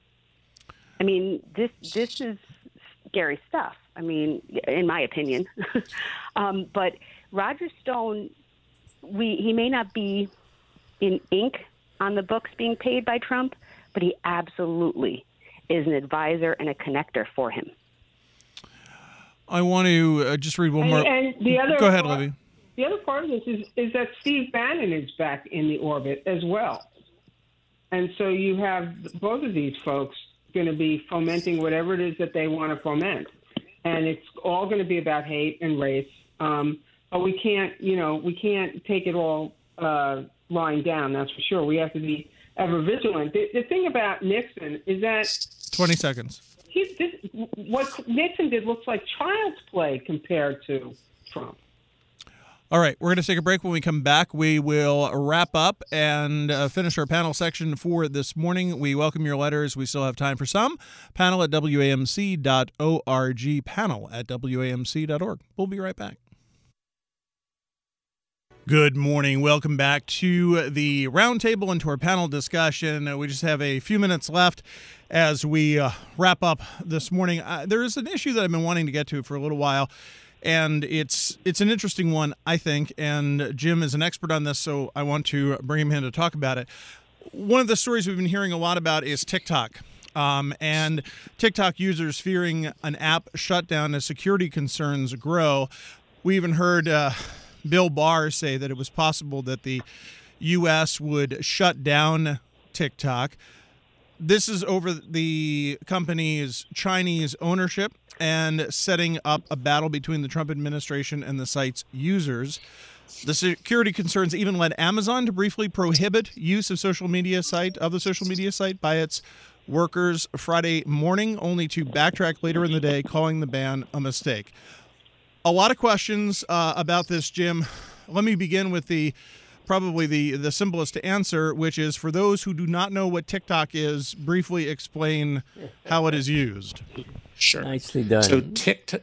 I mean, this this is scary stuff. I mean, in my opinion. um, but Roger Stone, we he may not be in ink on the books being paid by Trump, but he absolutely is an advisor and a connector for him. I want to uh, just read one more. And, and the other Go ahead, part, Libby. The other part of this is, is that Steve Bannon is back in the orbit as well. And so you have both of these folks going to be fomenting whatever it is that they want to foment. And it's all going to be about hate and race. Um, but we can't, you know, we can't take it all uh, lying down, that's for sure. We have to be ever vigilant. The, the thing about Nixon is that twenty seconds. he, this, what Nixon did looks like child's play compared to Trump. All right, we're going to take a break. When we come back, we will wrap up and uh, finish our panel section for this morning. We welcome your letters. We still have time for some. Panel at W A M C dot org. Panel at W A M C dot org. We'll be right back. Good morning. Welcome back to the roundtable and to our panel discussion. Uh, we just have a few minutes left as we uh, wrap up this morning. Uh, there is an issue that I've been wanting to get to for a little while, and it's it's an interesting one, I think, and Jim is an expert on this, so I want to bring him in to talk about it. One of the stories we've been hearing a lot about is TikTok. Um, and TikTok users fearing an app shutdown as security concerns grow. We even heard uh, Bill Barr say that it was possible that the U S would shut down TikTok. This is over the company's Chinese ownership and setting up a battle between the Trump administration and the site's users. The security concerns even led Amazon to briefly prohibit use of social media site of the social media site by its workers Friday morning, only to backtrack later in the day, calling the ban a mistake. A lot of questions uh, about this, Jim. Let me begin with the probably the, the simplest to answer, which is for those who do not know what TikTok is, briefly explain how it is used. Sure. Nicely done. So TikTok,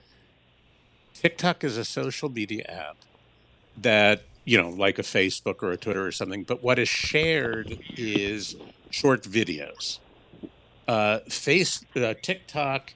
TikTok is a social media app that, you know, like a Facebook or a Twitter or something, but what is shared is short videos. Uh, face uh, TikTok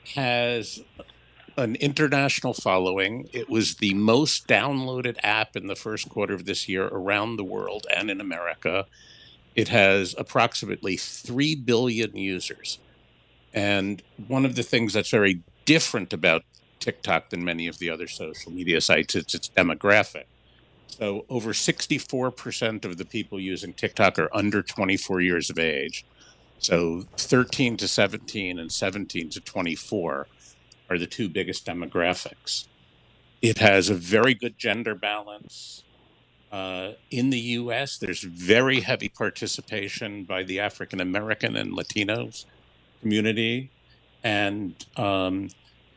has an international following. It was the most downloaded app in the first quarter of this year around the world and in America. It has approximately three billion users. And one of the things that's very different about TikTok than many of the other social media sites is its demographic. So over sixty-four percent of the people using TikTok are under twenty-four years of age. So thirteen to seventeen and seventeen to twenty-four are the two biggest demographics. It has a very good gender balance. Uh, in the U S, there's very heavy participation by the African American and Latinos community. And, um,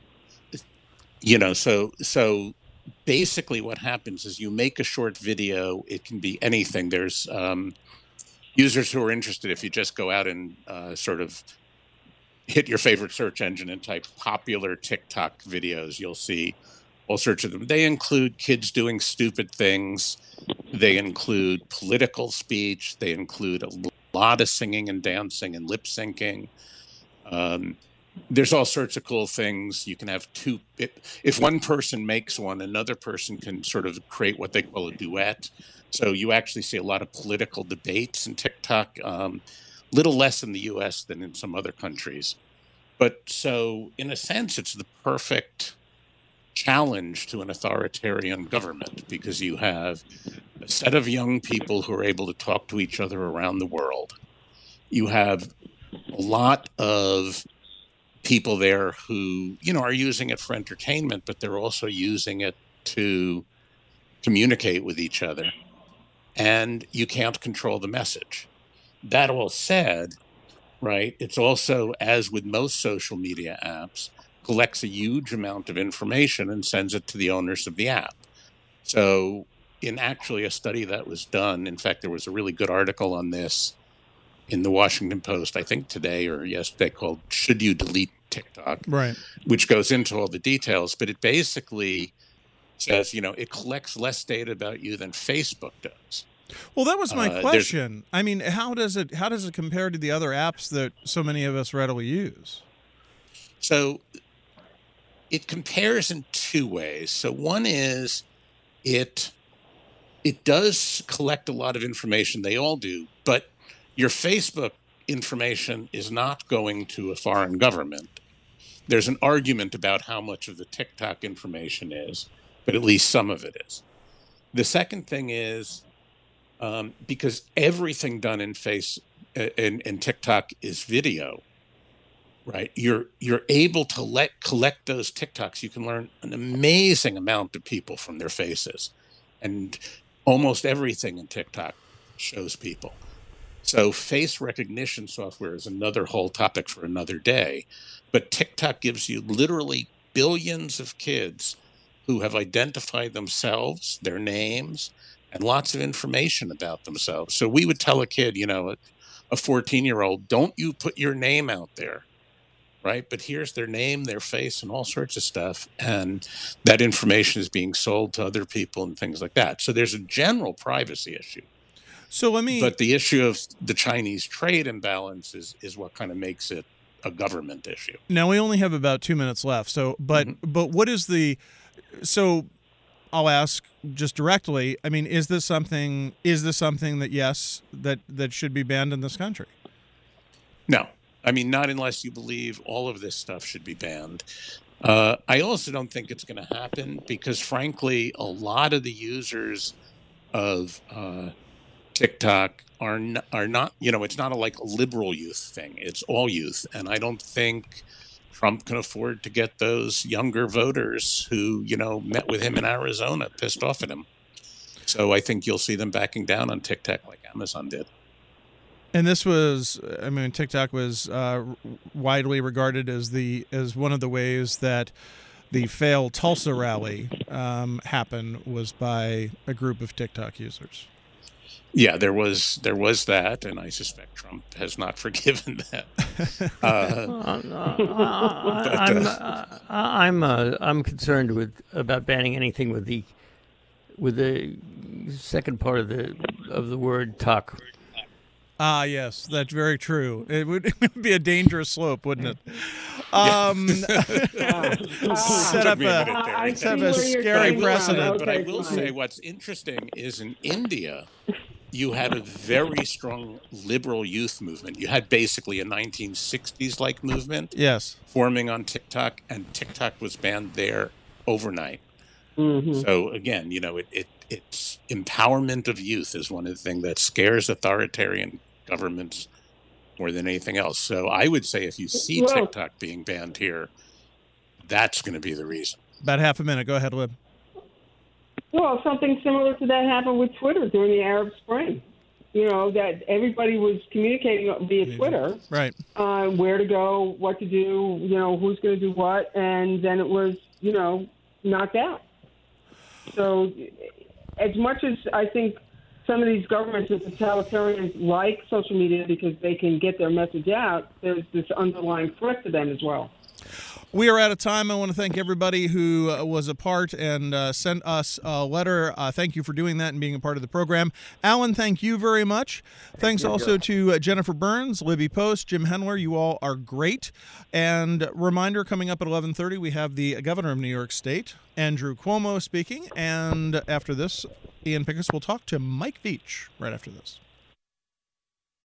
you know, so so basically what happens is you make a short video. It can be anything. There's um, users who are interested. If you just go out and uh, sort of hit your favorite search engine and type popular TikTok videos, you'll see all sorts of them. They include kids doing stupid things. They include political speech. They include a lot of singing and dancing and lip syncing. Um, there's all sorts of cool things. You can have two, it, if one person makes one, another person can sort of create what they call a duet. So you actually see a lot of political debates in TikTok. Um, little less in the U S than in some other countries. But so in a sense, it's the perfect challenge to an authoritarian government because you have a set of young people who are able to talk to each other around the world. You have a lot of people there who, you know, are using it for entertainment, but they're also using it to communicate with each other. And you can't control the message. That all said, right, it's also, as with most social media apps, collects a huge amount of information and sends it to the owners of the app. So in actually a study that was done, in fact, there was a really good article on this in the Washington Post, I think today or yesterday, called Should You Delete TikTok? Right. Which goes into all the details, but it basically says, you know, it collects less data about you than Facebook does. Well, that was my Uh, question. I mean, how does it how does it compare to the other apps that so many of us readily use? So it compares in two ways. So one is it it does collect a lot of information. They all do, but your Facebook information is not going to a foreign government. There's an argument about how much of the TikTok information is, but at least some of it is. The second thing is, Um, because everything done in Face uh, in, in TikTok is video, right? You're you're able to let collect those TikToks. You can learn an amazing amount of people from their faces, and almost everything in TikTok shows people. So face recognition software is another whole topic for another day, but TikTok gives you literally billions of kids who have identified themselves, their names, and lots of information about themselves. So we would tell a kid, you know, a fourteen-year-old, don't you put your name out there. right? But here's their name, their face, and all sorts of stuff. And that information is being sold to other people and things like that. So there's a general privacy issue. So let me. But the issue of the Chinese trade imbalance is, is what kind of makes it a government issue. Now we only have about two minutes left. So, but mm-hmm. but what is the? So, I'll ask just directly. I mean, is this something? Is this something that yes, that that should be banned in this country? No, I mean not unless you believe all of this stuff should be banned. Uh, I also don't think it's going to happen because, frankly, a lot of the users of uh, TikTok are not, are not, you know, it's not a like a liberal youth thing. It's all youth. And I don't think Trump can afford to get those younger voters who, you know, met with him in Arizona pissed off at him. So I think you'll see them backing down on TikTok like Amazon did. And this was, I mean, TikTok was uh, widely regarded as the as one of the ways that the failed Tulsa rally um, happened was by a group of TikTok users. Yeah, there was there was that, and I suspect Trump has not forgiven that. Uh, uh, but, I'm uh, I'm uh, I'm concerned with about banning anything with the with the second part of the of the word "talk." Ah, yes, that's very true. It would, it would be a dangerous slope, wouldn't it? Um, set up a, set up a scary precedent. But I will say what's interesting is in India, you had a very strong liberal youth movement. You had basically a nineteen sixties-like movement yes. forming on TikTok, and TikTok was banned there overnight. Mm-hmm. So, again, you know, it, it it's empowerment of youth is one of the things that scares authoritarian governments more than anything else. So I would say if you see well, TikTok being banned here, that's going to be the reason. About half a minute. Go ahead, Lib. Well, something similar to that happened with Twitter during the Arab Spring. You know, that everybody was communicating via Twitter. Right. Uh, where to go, what to do, you know, who's going to do what, and then it was, you know, knocked out. So as much as I think some of these governments and totalitarians like social media because they can get their message out, there's this underlying threat to them as well. We are out of time. I want to thank everybody who uh, was a part and uh, sent us a letter. Uh, thank you for doing that and being a part of the program. Alan, thank you very much. Thanks also to uh, Jennifer Burns, Libby Post, Jim Henler. You all are great. And reminder, coming up at eleven thirty, we have the governor of New York State, Andrew Cuomo, speaking. And after this, Ian Pickus will talk to Mike Veach right after this.